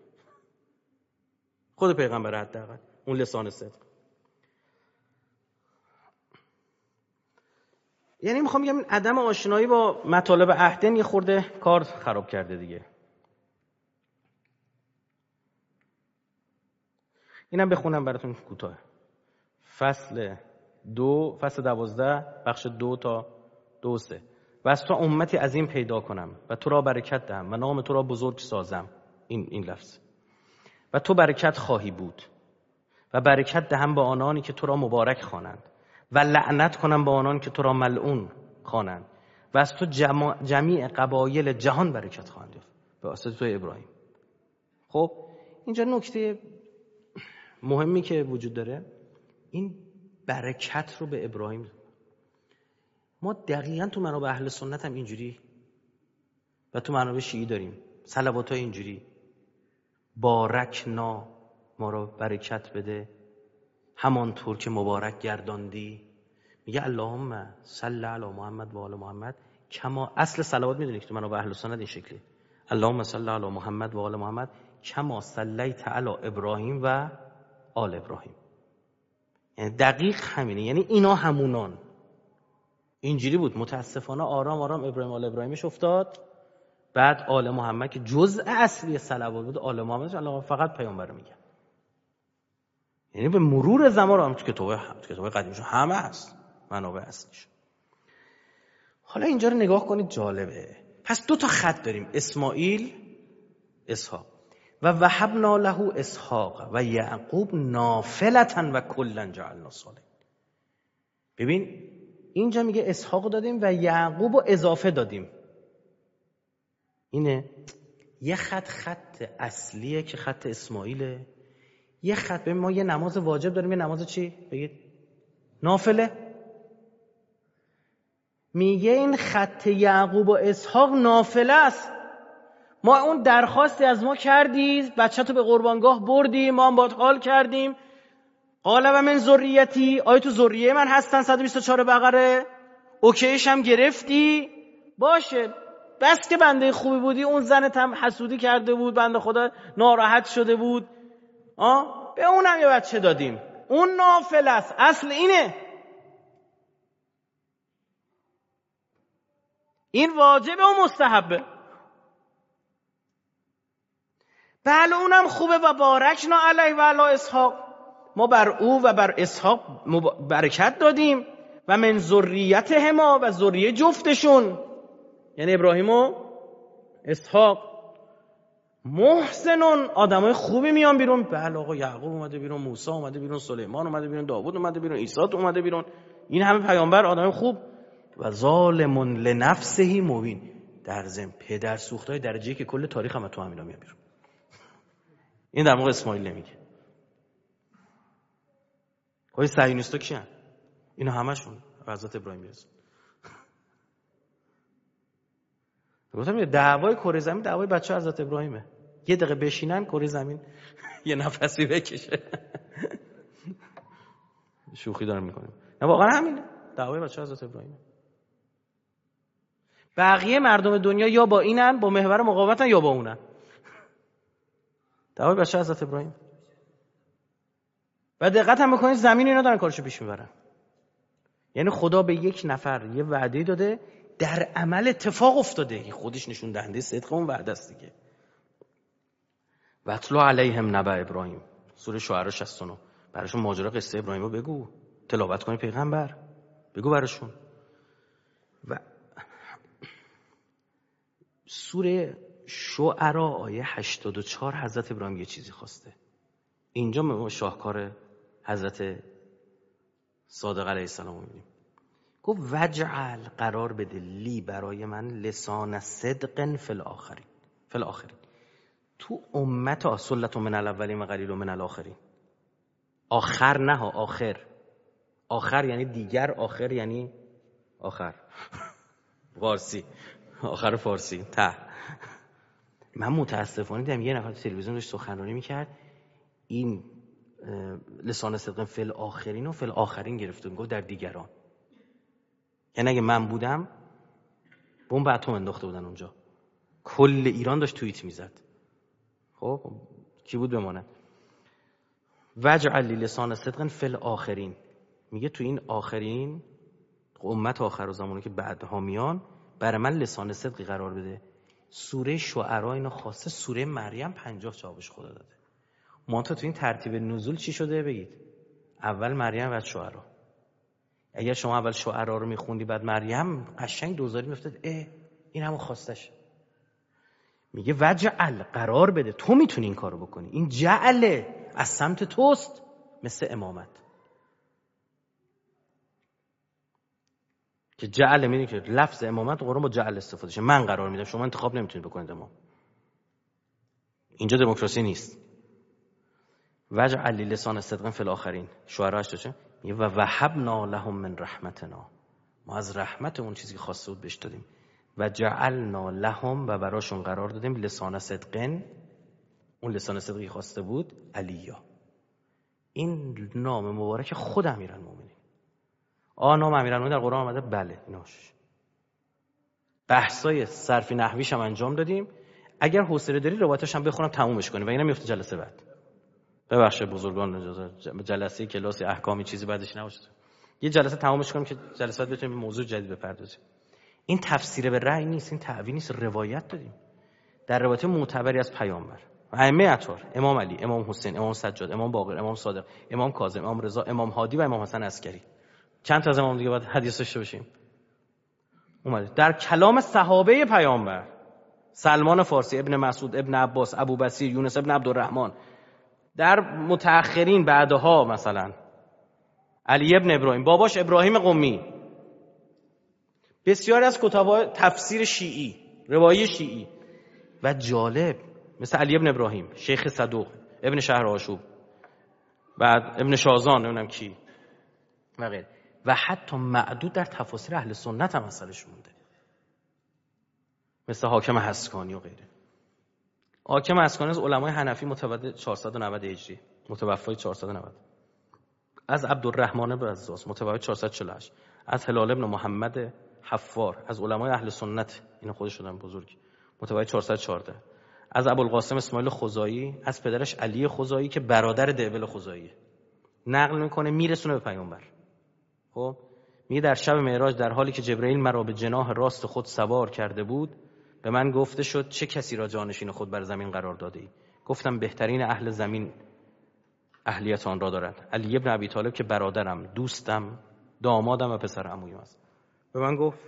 حداقل اون لسان صدق. یعنی میخوام بگم این عدم آشنایی با مطالب عهدن یه خورده کار خراب کرده دیگه. اینم بخونم براتون کوتاه. فصل 12 بخش 2 تا 2-3. و از تو امتی عظیم پیدا کنم و تو را برکت دهم و نام تو را بزرگ سازم. این لفظ. و تو برکت خواهی بود و برکت دهم به آنانی که تو را مبارک خوانند و لعنت کنم به آنان که تو را ملعون خوانند و از تو جمیع قبایل جهان برکت خواهند یافت به واسطه تو ابراهیم. خب اینجا نکته مهمی که وجود داره، این برکت رو به ابراهیم ما دقیقاً تو منابع اهل سنت هم اینجوری و تو منابع شیعی داریم. صلوات‌های اینجوری: بارکنا، ما رو برکت بده همانطور که مبارک گرداندی. میگه اللهم صل علی محمد و آل محمد کما. اصل صلوات میدونی که تو منابع اهل سنت این شکلی: اللهم صل علی محمد و آل محمد کما صلیت علی ابراهیم و آل ابراهیم. یعنی دقیق همینه، یعنی اینا همونان. اینجوری بود. متاسفانه آرام آرام ابراهیم آل ابراهیمش افتاد، بعد آل محمد که جزء اصلی صلوات بود، آل محمد الله فقط پیامبر میگه. یعنی به مرور زمان هم تو کتاب قدیمشون همه هست منابع اصلیش. حالا اینجا رو نگاه کنید، جالبه. پس 2 تا خط داریم: اسماعیل، اسحاق. و وهبنا له اسحاق و یعقوب نافلة و کلا جعلنا صالحین. ببین اینجا میگه اسحاق دادیم و یعقوب رو اضافه دادیم. اینه یه خط اصلیه که خط اسماعیله. یه خط، ببین ما یه نماز واجب داریم، یه نماز چی؟ بگید نافله. میگه این خط یعقوب و اسحاق نافله است. ما اون درخواستی از ما کردی، بچه‌تو به قربانگاه بردی، ما هم باهات حال کردیم. قال و من ذریتی، آیا تو ذریه من هستن؟ 124 بقره. اوکیش هم گرفتی، باشه بس که بنده خوبی بودی، اون زنت هم حسودی کرده بود، بنده خدا ناراحت شده بود، به اونم یه بچه دادیم. اون نافل است، اصل اینه. این واجبه و مستحبه. بله اونم خوبه و بارکنا علیه و علی اسحاق، ما بر او و بر اسحاق برکت دادیم و من ذریتهما و ذریه جفتشون، یعنی ابراهیم و اسحاق. محسنون، آدمای خوبی میان بیرون. بله آقا یعقوب اومده بیرون، موسی اومده بیرون، سلیمان اومده بیرون، داوود اومده بیرون، عیسی اومده بیرون. این همه پیامبر آدم خوب. و ظالم لنفسه مبین، در ضمن پدر سوختای درجه‌ای که کل تاریخ هم تو همینا میاد بیرون. این در موقع اسماعیل نمیگه. خب صهیونیستا کیان؟ اینا همشون حضرت ابراهیم میرسن. گفتم دعوای کره زمین دعوای بچه حضرت ابراهیمه. یه دقیقه بشینن کره زمین یه نفسی بکشه. شوخی دارم میکنیم. نه واقعا همینه، دعوای بچه حضرت ابراهیمه. بقیه مردم دنیا یا با اینن، با محور مقاومتن، یا با اونن. دعوای بچه حضرت ابراهیم. و دقت هم بکنید زمین اینا دارن کارشو پیش میبرن. یعنی خدا به یک نفر یه وعده داده، در عمل اتفاق افتاده، خودش نشون دهنده صدق اون وعده است دیگه. واتلو علیهم نبأ ابراهیم، سوره شعراء 69. براشون ماجرا قصه ابراهیمو بگو، تلاوت کنی پیغمبر، بگو براشون. و سوره شعراء آیه 84 حضرت ابراهیم یه چیزی خواسته. اینجا ما شاهکار حضرت صادق علیه السلام می‌بینیم. گفت وجعل، قرار بده، لی، برای من، لسان صدق فی الاخرین. تو امت سلت من الاولین و قلیل من الاخرین. آخر نه ها، آخر یعنی دیگر، آخر یعنی آخر. فارسی، آخر فارسی ته. من متاسفانه دیدم یه نفر تلویزیون داشت سخنرانی میکرد، این لسان صدق فی الاخرین و فی الاخرین گرفته، میگفت در دیگران. یعنی اگه من بودم بمب اتم انداخته بودن اونجا، کل ایران داشت توییت میزد. خب کی بود بمانه؟ وجعل لسان صدق فی الاخرین، میگه تو این آخرین امت آخر زمانی که بعدها میان، برای من لسان صدقی قرار بده. سوره شعراء اینو خواسته، سوره مریم 50 جوابش خدا داده. تو این ترتیب نزول چی شده بگید؟ اول مریم بعد شعراء. اگر شما اول شعراء رو میخوندی بعد مریم، قشنگ دوزاری میافتاد. این همون خواستش. میگه وجعل، قرار بده، تو میتونی این کارو بکنی. این جعل از سمت توست، مثل امامت که جعل، میدونی که لفظ امامت قرآن با جعل استفاده شه. من قرار میدم، شما انتخاب نمیتونید بکنید امام. اینجا دموکراسی نیست. وجعل لسان صدق فی الاخرین، شعراء 8 میگه و وهبنا لهم من رحمتنا، ما از رحمت اون چیزی که خواسته بود بهش دادیم. و جعلنا لهم، و براشون قرار دادیم، لسان صدقن، اون لسان صدقی خواسته بود، علیا. این نام مبارک خود امیرالمومنین. نام امیرالمومنین در قرآن آمده؟ بله، ایناش بحثای صرفی نحویش هم انجام دادیم. اگر حوصله داری روایتش هم بخونم تمومش کنیم و اینا میفته جلسه بعد. ببخشید بزرگان، اجازه جلسه کلاسی احکامی چیزی بعدش نباشه، یه جلسه تمومش کنیم که جلسات بتونیم به موضوع جدید بپردازیم. این تفسیر به رأی نیست، این تعویل نیست، روایت داریم در روایت معتبری از پیامبر. ائمه اطهار، امام علی، امام حسین، امام سجاد، امام باقر، امام صادق، امام کاظم، امام رضا، امام هادی و امام حسن عسکری. چند تا از امام دیگه باید حدیث داشته باشیم. اومده در کلام صحابه پیامبر، سلمان فارسی، ابن مسعود، ابن عباس، ابو بصیر، یونس ابن عبدالرحمن. در متأخرین بعدها مثلا علی ابن ابراهیم، باباش ابراهیم قمی. بسیاری از کتاب تفسیر شیعی، روایی شیعی. و جالب مثل علی ابن ابراهیم، شیخ صدوق، ابن شهر آشوب، بعد ابن شازان، نمیدونم کی و غیره. و حتی معدود در تفاسیر اهل سنت هم اثرش مونده، مثل حاکم حسکانی و غیره. حاکم حسکانی از علمای حنفی، متولد 490 هجری، متوفای 490. از عبدالرحمن بن عزاز، متولد 448. از هلال ابن محمد حفار از علمای اهل سنت، این خودش شدن بزرگ، متولد 414. از ابوالقاسم اسماعیل خزاعی، از پدرش علی خزاعی که برادر دعبل خزاعیه. نقل میکنه میرسونه به پیامبر. خب میگه در شب معراج در حالی که جبرئیل مرا به جناح راست خود سوار کرده بود، به من گفته شد چه کسی را جانشین خود بر زمین قرار داده ای؟ گفتم بهترین اهل زمین اهلیت آن را دارد، علی ابن ابی طالب که برادرم، دوستم، دامادم و پسر عمویم است. به من گفت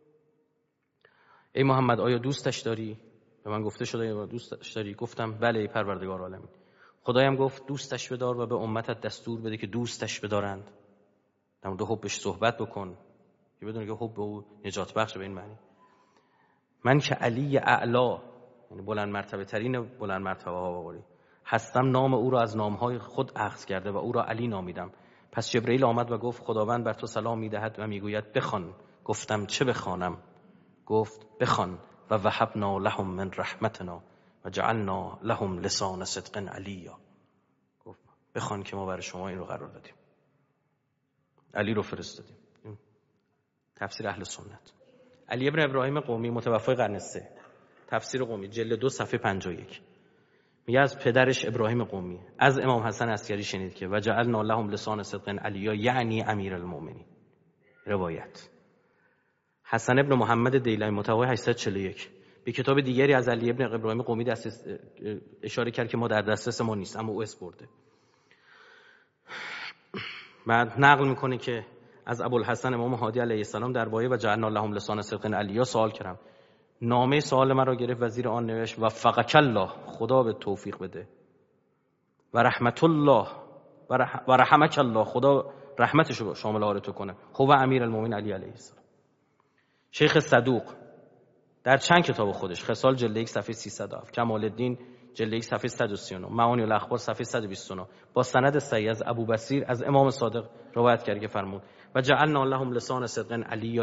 ای محمد آیا دوستش داری؟ به من گفته شده آیا دوستش داری؟ گفتم بله ای پروردگار عالمین. خدایم گفت دوستش بدار و به امتت دستور بده که دوستش بدارند. در مورد حبش صحبت بکن که بدون که حب او نجات بخش. به این معنی من که علی اعلا، یعنی بلند مرتبه ترین بلند مرتبه ها بقولی هستم، نام او را از نامهای خود اخذ کرده و او را علی نامیدم. پس جبرئیل آمد و گفت خداوند بر تو سلام میدهد و میگوید بخوان. گفتم چه بخوانم؟ گفت بخوان و وهبنا لهم من رحمتنا و جعلنا لهم لسان صدق علیا. گفت بخوان که ما برای شما این رو قرار دادیم، علی رو فرستادیم. تفسیر اهل سنت. علی ابن ابراهیم قمی متوفی قرن 3، تفسیر قمی جلد 2 صفحه 51 میگه از پدرش ابراهیم قمی از امام حسن عسکری شنید که و جعلنا لهم لسان صدق علیا، یعنی امیر المؤمنین. روایت حسن ابن محمد دیلمی متوفی 841 به کتاب دیگری از علی ابن ابراهیم قمی اشاره کرد که ما در دسترس ما نیست اما او اسپرده. بعد نقل میکنه که از ابوالحسن امام هادی علیه السلام درباره و جعلنا لهم لسان صدق علیا سوال کردم. نامه سوال مرا گرفت و زیر آن نوشت و فقک الله، خدا به توفیق بده، و رحمت الله و رحمک الله، خدا رحمتش رو شامل حال تو کنه. هو امیر المؤمنین علی علیه السلام. شیخ صدوق در چند کتاب خودش، خصال جلد 1 صفحه 307، کمال الدین جلد 1 صفحه 139، معانی الاخبار صفحه 129 با سند صحیح از ابو بصیر از امام صادق روایت کرده که فرمود و جعلنا لهم لسان صدق علیا،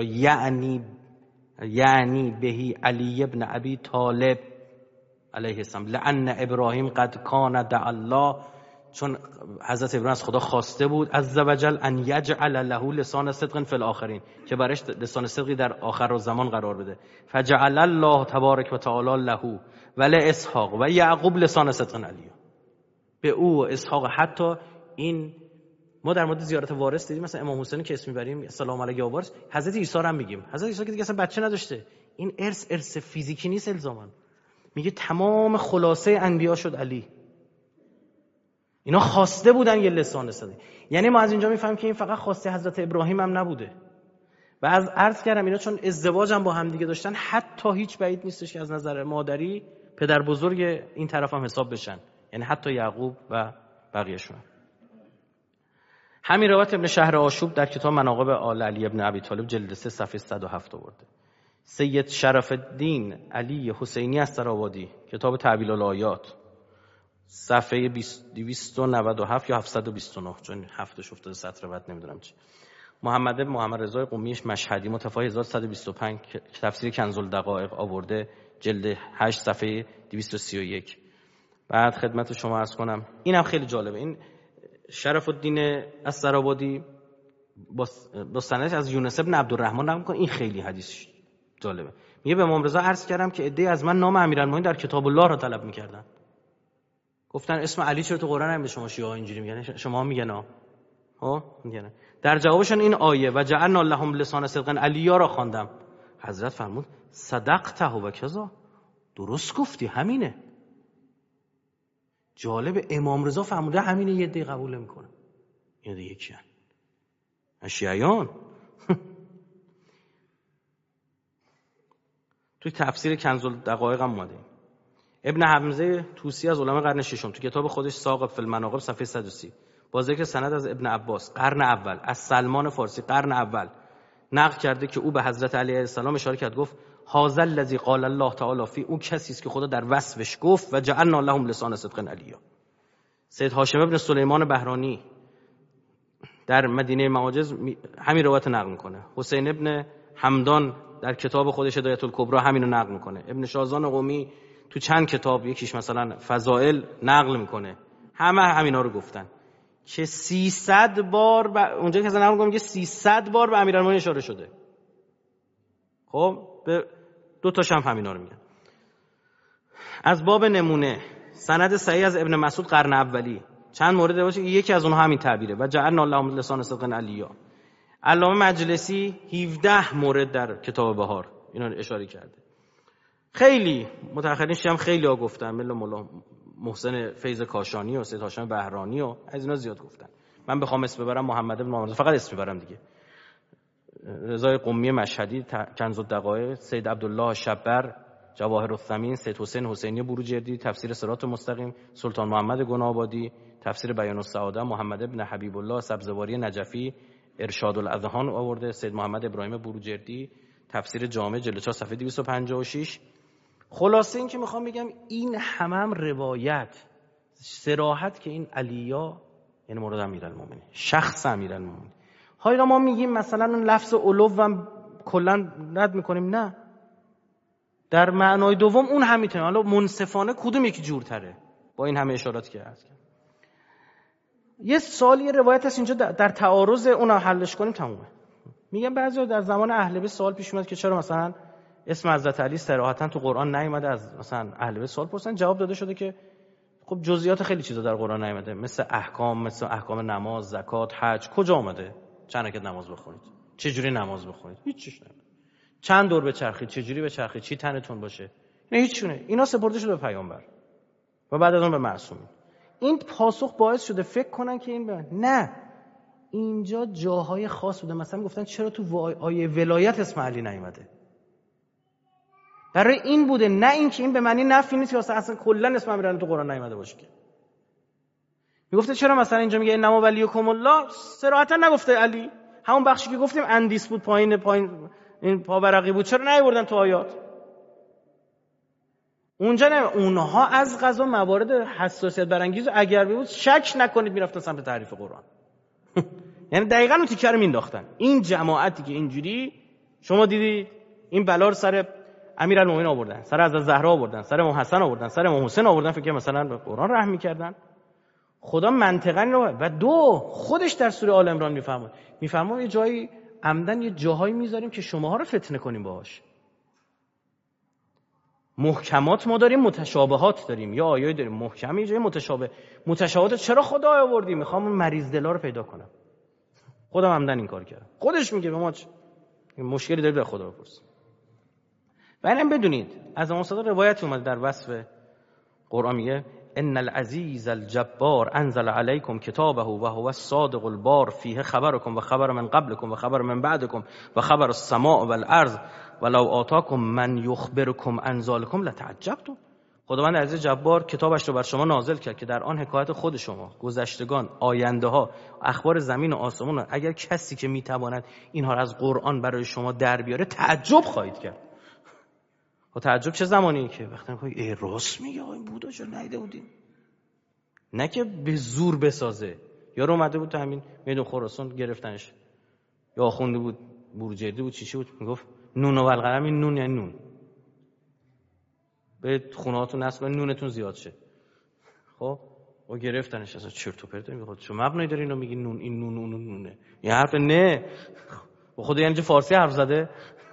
یعنی بهی علی ابن ابی طالب علیه السلام، لأن ابراهیم قد کان دعا الله، چون حضرت ابراهیم از خدا خواسته بود عز وجل ان یجعل له لسان صدق فی الاخرین، که برایش لسان صدقی در آخر الزمان قرار بده. فجعل الله تبارک و تعالی له ولی اسحاق و یعقوب لسان صدق علیا، به او و اسحاق. حتی این ما در مورد زیارت وارث دیدیم، مثلا امام حسین که اسم میبریم سلام علیه یا وارث، حضرت عیسی رو هم میگیم. حضرت عیسی که دیگه اصلا بچه نداشته، این ارث فیزیکی نیست الزاما. میگه تمام خلاصه انبیا شد علی، اینا خواسته بودن یه لسان صدق. یعنی ما از اینجا میفهمیم که این فقط خواسته حضرت ابراهیم هم نبوده. و از عرض کردم اینا چون ازدواج هم با هم دیگه داشتن، حتی هیچ بعید نیستش که از نظر مادری پدر بزرگ این طرف هم حساب بشن، یعنی حتی یعقوب و بقیه‌شون. همین روایت ابن شهر آشوب در کتاب مناقب آل علی ابن ابی طالب جلد 3 صفحه 107 آورده. سید شرف الدین علی حسینی السراوادی کتاب تعبیل الآیات صفحه 297 یا 729، چون هفتش افتاده سطر بعد نمیدونم چی. محمد بن محمد رضا قمیش مشهدی متفای 1125 تفسیر کنز الدقایق آورده جلد 8 صفحه 231. بعد خدمت شما عرض کنم اینم خیلی جالبه، این شرف الدین السراوادی با سندش از یونس بن عبدالرحمن نقل می‌کنه. این خیلی حدیث جالبه. میگه به امام رضا عرض کردم که عده‌ای از من نام امیرالمومنین در کتاب الله را طلب می‌کردن. گفتن اسم علی چرا تو قرآن نمیاد؟ شما شیعه اینجوری میگن، شما میگن میگن. در جوابشون این آیه و جعلنا لهم لسان صدق علیا را خواندم. حضرت فرمود صدقته و کذا، درست گفتی، همینه. جالب، امام رضا فرموده همینه، یه دی قبول میکنه، یه دی یکیان اشیایان. توی تفسیر کنز الدقایق هم اومده. ابن حمزه توسی از علمای قرن ششم تو کتاب خودش ساق فی المناقب صفحه 130 با ذکر سند از ابن عباس قرن اول، از سلمان فارسی قرن اول نقل کرده که او به حضرت علی علیه السلام اشاره کرد، گفت هذا الذی قال الله تعالی فی، او کسی است که خدا در وصفش گفت و جعلنا لهم لسان صدق علیا. سید هاشم ابن سلیمان بهرانی در مدینه معاجز همین روایت نقل میکنه. حسین ابن حمدان در کتاب خودش هدایت الکبری همینو نقل میکنه. ابن شازان قمی تو چند کتاب، یکیش مثلا فضائل، نقل میکنه. همه همینا رو گفتن که 300 بار اونجا که نقل میگه 300 بار به امیرالمومنین اشاره شده. خب به دو تاش هم همینا رو میگن. از باب نمونه سند صحیح از ابن مسعود قرن اولی چند مورد باشه، یکی از اونها همین تعبیره و جعلنا الله لسان صدق علیا. علامه مجلسی 17 مورد در کتاب بهار اینا رو اشاره کرده. خیلی متأخرین هم خیلی ها گفتن، مثل مولا محسن فیض کاشانی و سید هاشم بهرانی و از اینا زیاد گفتن. من بخوام اسم ببرم محمد بن محمد، فقط اسم ببرم دیگه، رضای قمی مشهدی کنز الدقایق، سید عبدالله شبر جواهر الثمین، سید حسین حسینی بروجردی تفسیر صراط مستقیم، سلطان محمد گنابادی تفسیر بیان السعاده، محمد بن حبیب الله سبزواری نجفی ارشاد الاذهان آورده، سید محمد ابراهیم بروجردی تفسیر جامع جلد 4 صفحه 256. خلاصه این که میخوام بگم این هم روایت صراحت که این علیا یعنی مورد امیرالمومنین، شخص امیرالمومنین. حالا ما میگیم مثلا اون لفظ علو هم کلا رد میکنیم، نه، در معنای دوم اون هم میتونه. حالا منصفانه کدوم یکی جورتره با این همه اشارات که هست. یه سوالی روایت هست اینجا در تعارض اونها حلش کنیم تمومه. میگم بعضیا در زمان اهل بیت سوال پیش اومد که چرا مثلا اسم حضرت علی صراحتا تو قرآن نیومده. از مثلا اهل بیت سوال پرسن، جواب داده شده که خب جزئیات خیلی چیزا در قرآن نیومده، مثل احکام نماز، زکات، حج. کجا اومده چند رکعت نماز بخونید، چه جوری نماز بخونید؟ هیچ چیز نیومده. چند دور بچرخید، چه جوری بچرخید، چی تنتون باشه، نه هیچونه. اینا سپرده شده به پیامبر و بعد از اون به معصومین. این پاسخ باعث شده فکر کنن که این نه، اینجا جاهای خاص بوده. مثلا گفتن چرا تو آیه ولایت اسم علی نیومده؟ برای این بوده، نه اینکه این به معنی نفی نیست که اصلا کلا اسم امیرالمومنین تو قرآن نیومده باشه. که میگفته چرا مثلا اینجا میگه انما ولیکم الله، صراحتا نگفته علی. همون بخشی که گفتیم اندیس بود، پایین این پاورقی بود، چرا نیوردن تو آیات؟ اونجا نه. اونها از قضا موارد حساسیت برانگیز اگر بود شک نکنید میرفتن سمت تعریف قرآن. یعنی دقیقاً اون تیکه رو مینداختن. این جماعتی که اینجوری شما دیدید این بلا رو سر امیرالمومنین آوردن، سر حضرت زهرا آوردن، سر امام حسن آوردن، سر امام حسین آوردن، فکر کنم مثلا به قرآن رحم می‌کردن. خدا منطقاً اینو و دو خودش در سوره آل عمران میفهمه یه جایی عمدن یه جاهایی میذاریم که شماها رو فتنه کنیم باهاش. محکمات ما داریم، متشابهات داریم، یا آیات داریم محکم، یه جای متشابهات چرا خدا آوردی؟ میخوام اون مریض دلا رو پیدا کنم. خودم عمدن این کار کردم. خودش میگه به ما مشکلی دارید به خدا بپرس. و اینم بدونید از امام صادق روایت اومده در وصف قرآن، میگه ان العزیز الجبار انزل علیکم کتابه و هو الصادق البار فیه خبرکم و خبر من قبلکم و خبر من بعدکم و خبر السماء والارض ولو آتاکم من یخبرکم عن ذلکم لتعجبتم. خداوند عزیز جبار کتابش رو بر شما نازل کرد که در آن حکایت خود شما، گذشتگان، آینده ها، اخبار زمین و آسمان، اگر کسی که میتواند اینها را از قرآن برای شما در بیاره تعجب خواهید کرد. و تعجب چه زمانی که وقتی میگه راست میگه این بودا چرا نیده بودین؟ نه که به زور بسازه. یارو اومده بود تو همین میدون خراسان گرفتنش، یا آخونده بود بروجردی بود چی بود، میگفت نون و القلم. این نون یعنی نون، به خونهاتون نصب کنید نونتون زیاد شه. خب و گرفتنش. اصلا چرت و پرت میگه. چه مبنایی داره اینو میگی نون؟ این نون اون نونه. این حرف نه به خدا یعنی فارسی حرف زده.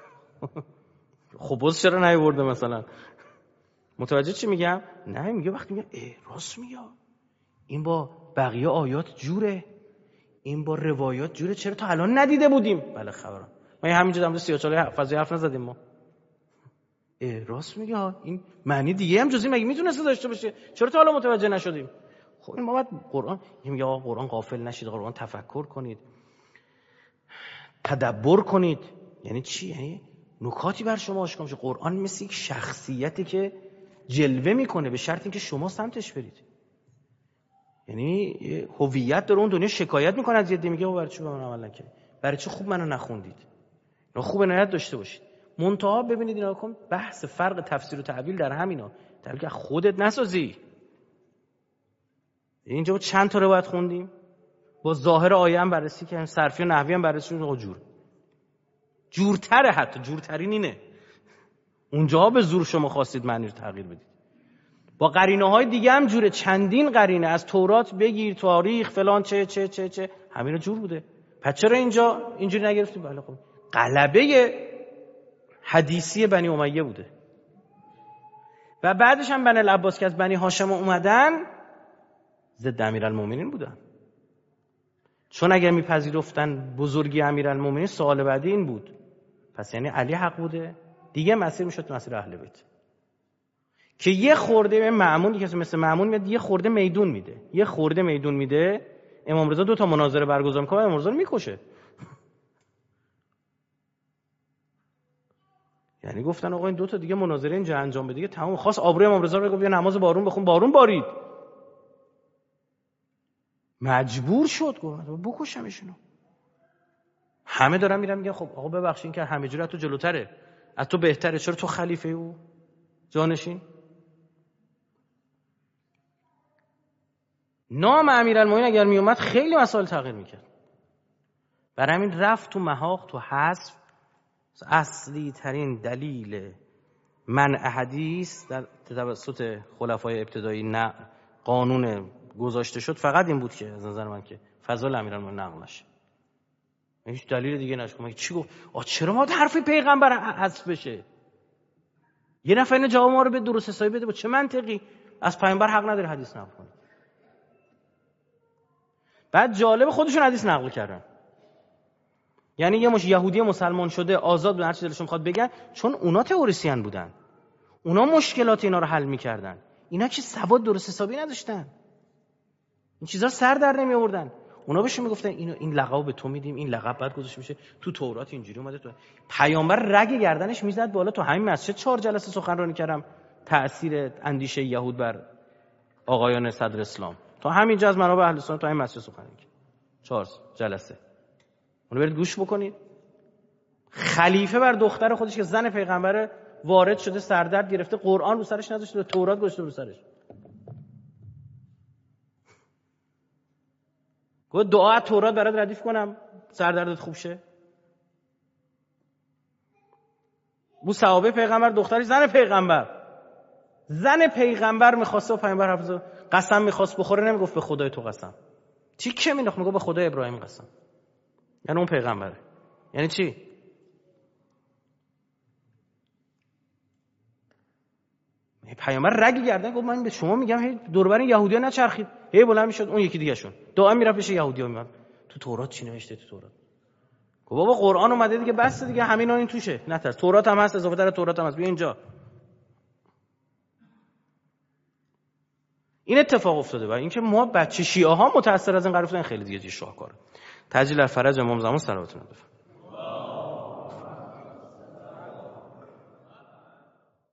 خب باز چرا نیورده مثلا؟ متوجه چی میگم؟ نه میگه وقتی میگه راست میگه این با بقیه آیات جوره، این با روایات جوره، چرا تا الان ندیده بودیم؟ بله خبرم. ما همینجا دم 34 فضای حرف نزدیم ما. راست میگه این معنی دیگه هم جزئی مگه میتونسته داشته باشه؟ چرا تا حالا متوجه نشدیم؟ خب این ما باید قرآن میگه قرآن غافل نشید، قرآن تفکر کنید، تدبر کنید. یعنی چی؟ یعنی نکاتی بر شما آشکار میشه. قرآن مثل یک شخصیتی که جلوه میکنه به شرط اینکه شما سمتش برید. یعنی هویت داره اون دنیا، شکایت میکنه از یه میگه برای چی به من عمل نکردید؟ برای چی خوب منو نخوندید؟ اینا خوب عنایت داشته باشید. منتها ببینید اینا کن بحث فرق تفسیر و تعبیر در همینا. تعبیر که خودت نسازی. اینجا چند تا روایت خوندیم با ظاهر آیه هم بررسی کردیم، صرفی و نحوی هم بررسی کردیم. جورتره، حتی جورترین اینه. اونجاها به زور شما خواستید معنی رو تغییر بدید. با قرینه‌های دیگه هم جوره، چندین قرینه از تورات بگیر، تاریخ فلان چه همین جور بوده. پس چرا اینجا اینجوری نگرفتیم؟ بله خب غلبه حدیثی بنی امیه بوده و بعدش هم بنی العباس که از بنی هاشم اومدن ضد امیرالمومنین بودن. چون اگر میپذیرفتن بزرگی امیرالمومنین، سوال بعدی این بود پس یعنی علی حق بوده دیگه، مسیر میشد مسیر اهل بیت که یه خورده به مأمون، کسی مثل مأمون میاد یه خورده میدون میده، امام رضا 2 تا مناظره برگزار میکنه، امام رضا رو میکشه. یعنی گفتن آقا این 2 تا دیگه مناظره اینجا انجام بده دیگه تمام. خواست آبروی امام رضا رو بگه بیا نماز بارون بخون، بارون بارید، مجبور شد گفت بکشمشونو. همه دارن میرن میگن خب آقا ببخشید که همه جوره تو جلوتره، از تو بهتره، چرا تو خلیفه او جانشین؟ نام امیرالمومنین اگر می اومد خیلی مسائل تغییر میکرد. برای همین رفت تو محاق، تو حذف. اصلی ترین دلیل منع حدیث در توسط خلفای ابتدایی نه قانون گذاشته شد فقط این بود که از نظر من که فضل امیرالمومنین نقل نشه. هیچ دلیل دیگه نشه. چی گفت؟ چرا ما حرف پیغمبر حذف بشه؟ یه نفر اینو جواب ما رو به درست حسابی بده. با چه منطقی؟ از پیامبر حق نداره حدیث نقل کنه. بعد جالب خودشون حدیث نقل کردن. یعنی یه مش یهودی مسلمان شده آزاد به هر چی دلشون میخواد بگن، چون اونا تئوریسین بودن، اونا مشکلات اینا رو حل میکردن، اینا که سواد درست حسابی نداشتن، این چیزا سر در نمی آوردن. اونا بهشون میگفتن این لقب به تو میدیم، این لقب بعد گذاشته میشه تو تورات اینجوری اومده. تو پیامبر رگ گردنش میزد بالا. تو همین مسجد 4 جلسه سخنرانی کردم تأثیر اندیشه یهود بر آقایان صدر اسلام. تا همینجا از منابع اهل سنت تو همین مسجد سخنرانی کردم 4 جلسه. اونو برید گوش بکنید. خلیفه بر دختر خودش که زن پیغمبر وارد شده سردرد گرفته، قرآن رو سرش نذاشته، تورات گذاشته رو سرش. گفت دعا تورات برات ردیف کنم سردردت خوب شه. بو صحابه پیغمبر دختری زن پیغمبر می‌خواسته و پیغمبر حافظ قسم می‌خواست بخوره، نمیگفت به خدای تو قسم. تیکه مینداخت میگفت به خدای ابراهیم قسم. یعنی اون پیغمبره. یعنی چی؟ پیامبر رگ گردن گفت من به شما میگم هی دور بر این یهودی‌ها نچرخید. هی بلند میشد اون یکی دیگه شون دائم میرفت پیش یهودی‌ها میگفت تو تورات چی نوشته؟ تو تورات گفت بابا قرآن اومده دیگه، بس دیگه همینا این توشه، نترس. تورات هم هست، اضافه تر تورات هم هست، بیا اینجا. این اتفاق افتاده و اینکه ما بچه شیعه ها متأثر از این قرار افتادن خیلی دیگه شاهکاره. تجلیل فرج امام زمان صلوات الله.